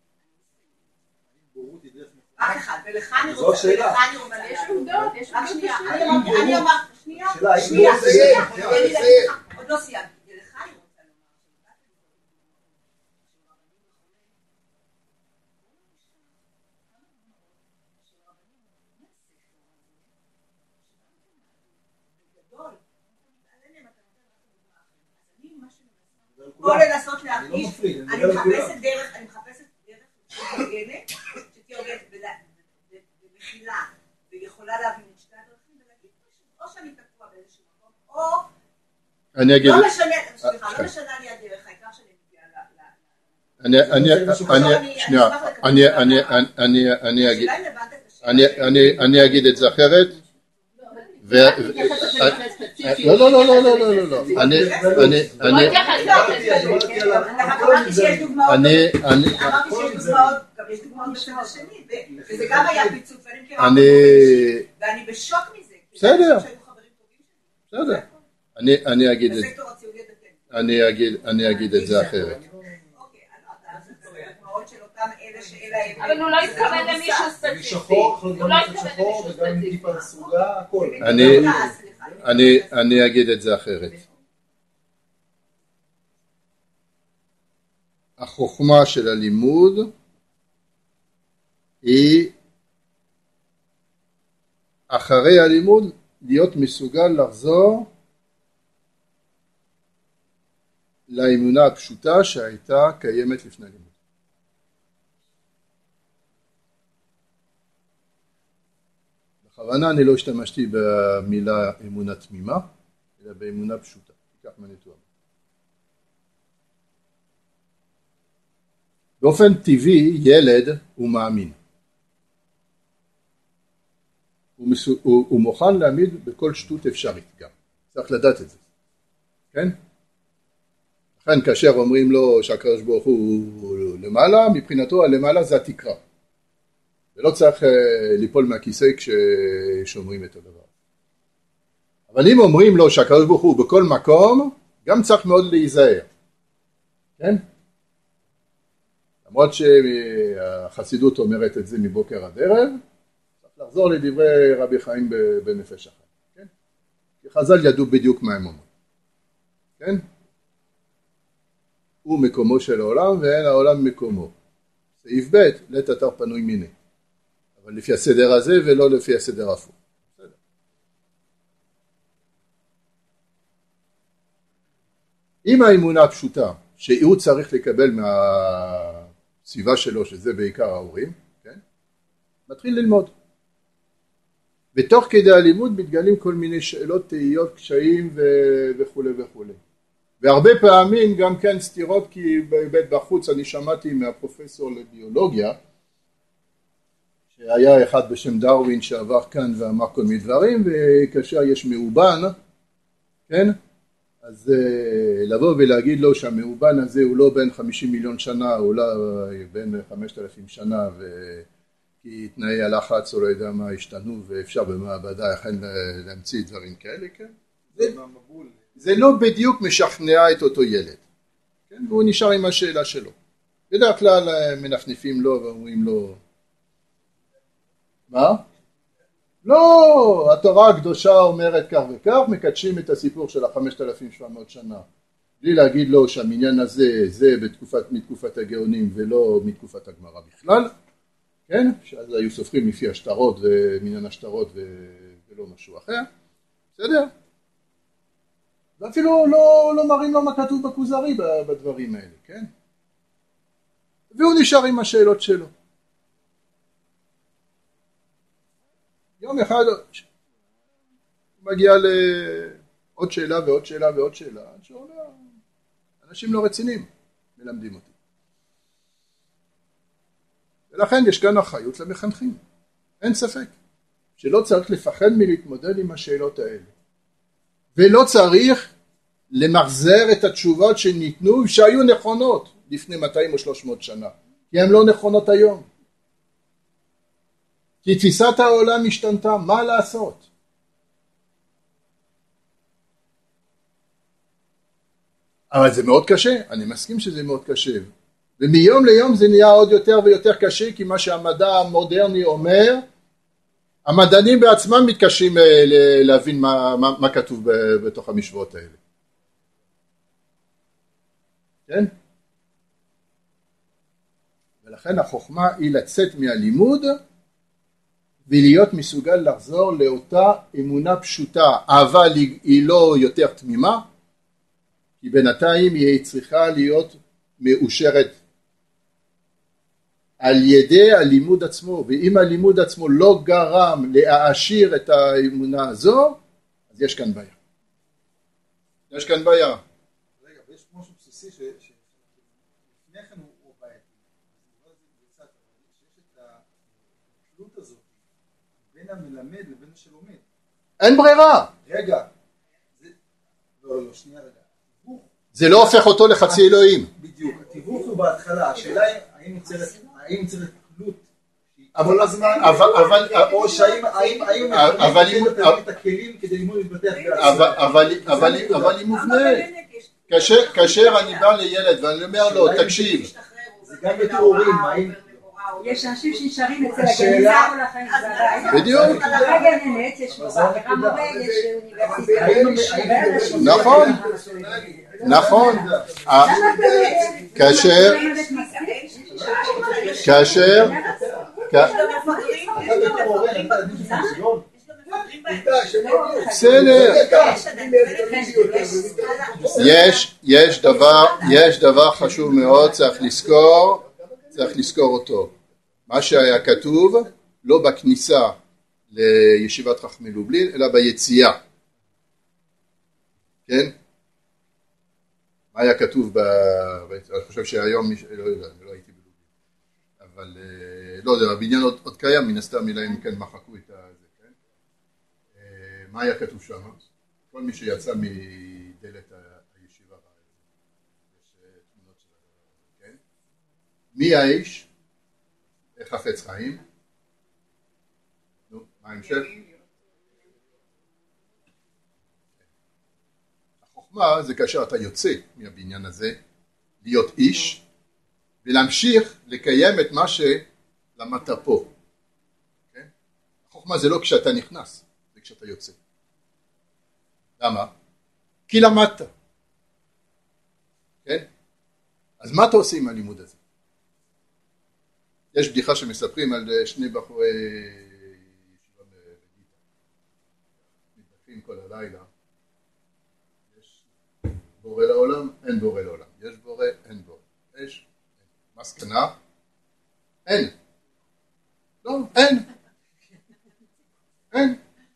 בורות היא דרך נכונה. רק אחד, ולך אני זו רוצה, השאלה. ולך אני רוצה. יש עובדות, יש רק עובדות שנייה, בשביל. אני אמרתי, אני אמרתי, שנייה, השאלה, האם שנייה, לא לסיים? שנייה, שנייה, תן לי לסיים. להגיד לך, עוד לא סיימתי, ולך אני רוצה לומר, או לנסות אני לא להרגיש, מפריד, אני אני מדבר לכולם. מחפשת דרך, אני מחפשת דרך הוגנת, שתהיה הוגנת במחילה, ויכולה להבין את שתי הדרכים, ולהגיד פשוט, או שאני תקוע באיזשהו מקום, או אני אגיד, לא משנה, סליחה, לא משנה לי הדרך, העיקר שאני מגיעה ל... אני, אני, אני, שנייה, אני, אני, אני, אני אגיד, השאלה אם הבנת את השאלה. אני, אני, אני אגיד את זה אחרת, ו... לא, לא, לא, לא, לא, לא, לא, לא, אני, אני, אני, אמרתי שיש דוגמאות, אני, אני, אמרתי שיש דוגמאות, גם יש דוגמאות בצד השני, וזה גם היה פיצוץ, ואני מכירה אני, ואני בשוק מזה. בסדר. שהיו חברים טובים שלי. בסדר, אני, אני אגיד את, בסקטור הציוני הדתי. אני אגיד, אני אגיד את זה אחרת. אוקיי, אני לא יודעת, זה דוגמאות של אותם אלה שאלה הם... אבל הוא לא התכוון למישהו ספציפי. שחור, הוא גם לא עם התכוון שחור למישהו וגם עם ספציפי. טיפה סרוגה, הכל. אני, אני, אני אגיד את זה אחרת. החוכמה של הלימוד היא אחרי הלימוד להיות מסוגל לחזור לאמונה הפשוטה שהייתה קיימת לפני הלימוד. בכוונה אני לא השתמשתי במילה אמונה תמימה, אלא באמונה פשוטה. כך מניתוח. באופן טבעי ילד הוא מאמין. הוא, מסו, הוא, הוא מוכן להעמיד בכל שטות אפשרית גם. צריך לדעת את זה. כן? לכן כאשר אומרים לו שהקדוש ברוך הוא למעלה, מבחינתו הלמעלה זה התקרה. ולא צריך ליפול מהכיסא כששומרים את הדבר. אבל אם אומרים לו שהקדוש ברוך הוא בכל מקום, גם צריך מאוד להיזהר. כן? למרות שהחסידות אומרת את זה מבוקר עד ערב, צריך לחזור לדברי רבי חיים בנפש אחת. כן? כי חז"ל ידעו בדיוק מה הם אומרים. כן? הוא מקומו של העולם ואין העולם מקומו. סעיף ב' לית אתר פנוי מיני. אבל לפי הסדר הזה ולא לפי הסדר הפוך. בסדר. אם האמונה הפשוטה שהוא צריך לקבל מהסביבה שלו, שזה בעיקר ההורים, כן? מתחיל ללמוד. ותוך כדי הלימוד מתגלים כל מיני שאלות, תהיות, קשיים וכו' וכו'. והרבה פעמים גם כן סתירות, כי בבית בחוץ אני שמעתי מהפרופסור לביולוגיה, שהיה אחד בשם דרווין שעבר כאן ואמר כל מיני דברים, וכאשר יש מאובן, כן? אז לבוא ולהגיד לו שהמאובן הזה הוא לא בין חמישים מיליון שנה, הוא לא בין חמשת אלפים שנה, כי תנאי הלחץ או לא יודע מה השתנו, ואפשר במעבדה אכן להמציא דברים כאלה, כן? זה, זה לא בדיוק משכנע את אותו ילד, כן? והוא נשאר עם השאלה שלו. בדרך כלל מנפנפים לו ואומרים לו, מה? לא, התורה הקדושה אומרת כך וכך, מקדשים את הסיפור של החמשת אלפים ושבע מאות שנה. בלי להגיד לו שהמניין הזה זה בתקופת, מתקופת הגאונים ולא מתקופת הגמרא בכלל, כן? שאז היו סופרים לפי השטרות ומניין השטרות ולא משהו אחר, בסדר? ואפילו לא, לא מראים לו מה כתוב בכוזרי בדברים האלה, כן? והוא נשאר עם השאלות שלו. יום אחד הוא מגיע לעוד שאלה ועוד שאלה ועוד שאלה, עד שאומר, אנשים לא רציניים מלמדים אותי. ולכן יש כאן אחריות למחנכים. אין ספק שלא צריך לפחד מלהתמודד עם השאלות האלה. ולא צריך למחזר את התשובות שניתנו שהיו נכונות לפני מאתיים או שלוש מאות שנה. כי הן לא נכונות היום. כי תפיסת העולם השתנתה, מה לעשות? אבל זה מאוד קשה, אני מסכים שזה מאוד קשה. ומיום ליום זה נהיה עוד יותר ויותר קשה, כי מה שהמדע המודרני אומר, המדענים בעצמם מתקשים להבין מה, מה, מה כתוב בתוך המשוואות האלה. כן? ולכן החוכמה היא לצאת מהלימוד, ולהיות מסוגל לחזור לאותה אמונה פשוטה, אבל היא לא יותר תמימה, כי בינתיים היא צריכה להיות מאושרת על ידי הלימוד עצמו, ואם הלימוד עצמו לא גרם להעשיר את האמונה הזו, אז יש כאן בעיה. יש כאן בעיה. רגע, ויש משהו בסיסי שלפני כן הוא בעייתי. שיש את התלות הזאת בין המלמד לבין שלומד. אין ברירה. רגע, לא, לא, שנייה רגע. זה לא הופך אותו לחצי אלוהים. בדיוק, התיווך הוא בהתחלה, השאלה היא האם יוצרת תלות, אבל הזמן, או שהאם את הכלים כדי ללמוד להתבטח בעצמו. אבל היא מובנה. כאשר אני בא לילד ואני אומר לו, תקשיב. זה גם בתיאורים, האם... יש אנשים שנשארים אצל הגניזה או לכם בבית. בדיוק. הגננת, יש מורה, מורה, יש אוניברסיטה. נכון. נכון. כאשר, כאשר, בסדר. יש, יש דבר, יש דבר חשוב מאוד, צריך לזכור, צריך לזכור אותו. מה שהיה כתוב, לא בכניסה לישיבת חכמי לובלין, אלא ביציאה. כן? מה היה כתוב ב... אני חושב שהיום, לא יודע, אני לא הייתי בלובלין. אבל, לא יודע, הבניין עוד, עוד קיים, מן הסתם, אלא אם כן מחקו את זה, כן? מה היה כתוב שם? כל מי שיצא מדלת הישיבה, יש תמונות של הדבר, כן? מי האיש? חפץ חיים? נו, מה ההמשך? החוכמה זה כאשר אתה יוצא מהבניין הזה, להיות איש, ולהמשיך לקיים את מה שלמדת פה. כן? החוכמה זה לא כשאתה נכנס, זה כשאתה יוצא. למה? כי למדת. כן? אז מה אתה עושה עם הלימוד הזה? יש בדיחה שמספרים על שני בחורי ישיבה בגיטה. מתווכחים כל הלילה. יש בורא לעולם, אין בורא לעולם. יש בורא, אין בורא. יש, מסקנה, אין. לא, אין. אין.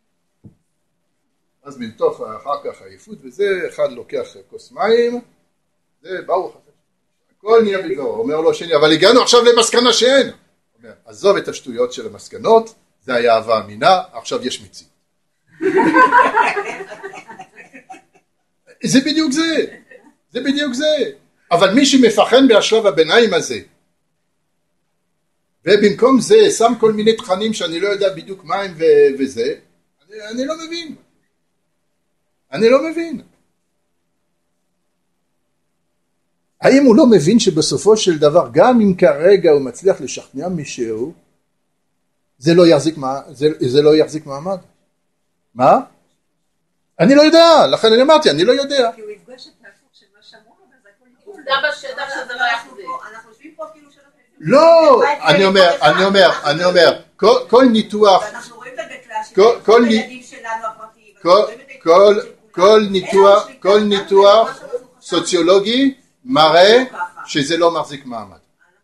אז מתוך אחר כך העייפות וזה, אחד לוקח כוס מים, זה ברוך. הכל נהיה בדברו, אומר לו שני, אבל הגענו עכשיו למסקנה שאין. אומר, עזוב את השטויות של המסקנות, זה היה אהבה אמינה, עכשיו יש מציאות. זה בדיוק זה, זה בדיוק זה. אבל מי שמפחד מהשלב הביניים הזה, ובמקום זה שם כל מיני תכנים שאני לא יודע בדיוק מה הם ו- וזה, אני, אני לא מבין. אני לא מבין. האם הוא לא מבין שבסופו של דבר, גם אם כרגע הוא מצליח לשכנע מישהו, זה לא יחזיק, זה, זה לא יחזיק מעמד. מה? אני לא יודע, לכן אני אמרתי, אני לא יודע. כי הוא יפגש את ההפוך של מה שאמרו לו, וזה הכל יקול. עובדה בשטח שזה לא יחזיק. אנחנו יושבים פה כאילו שלא... לא, אני אומר, אני אומר, אני אומר, כל, כל ניתוח, ואנחנו רואים את הדקלה כל- שלנו, כל את ני- הילדים שלנו הפרטיים, כל, אנחנו רואים את כל, ההתפתחות של כל כולם. ניתוח, אין לנו כל שליטה, ניתוח גם מה שאנחנו חשבנו. סוציולוגי מראה ככה. שזה לא מחזיק מעמד.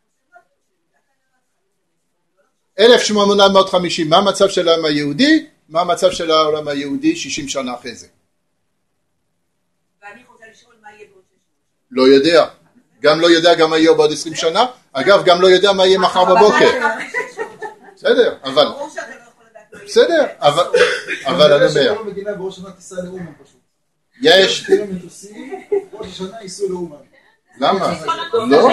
אלף שמונה מאות וחמישים, מה המצב של העם היהודי? מה המצב של העולם היהודי שישים שנה אחרי זה? ואני רוצה לשאול מה יהיה בעוד שש שנים. לא יודע. גם לא יודע גם מה יהיה בעוד עשרים שנה. אגב, גם לא יודע מה יהיה מחר בבוקר. בסדר, אבל, ברור שאתה לא יכול לדעת מה יהיה. בסדר, אבל, אבל אני אומר, כל המדינה בראש השנה תיסע לאומן פשוט. יש, תהיה מטוסים, ראש השנה ייסעו לאומן. למה? כל לא,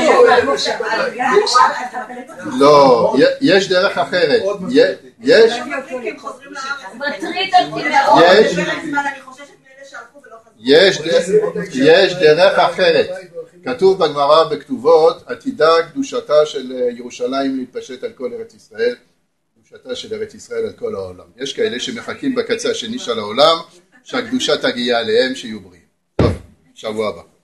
לא. לא, יש דרך אחרת. עוד יש, יש, כי הם חוזרים לארץ. מטריד אותי מאוד. יש. בפרק זמן אני חוששת מאלה שהלכו ולא חזרו. יש, יש דרך אחרת. כתוב בגמרא בכתובות, עתידה קדושתה של ירושלים להתפשט על כל ארץ ישראל, קדושתה של ארץ ישראל על כל העולם. יש כאלה שמחכים בקצה השני של העולם, שהקדושה תגיע עליהם שיהיו בריאים. טוב, שבוע הבא.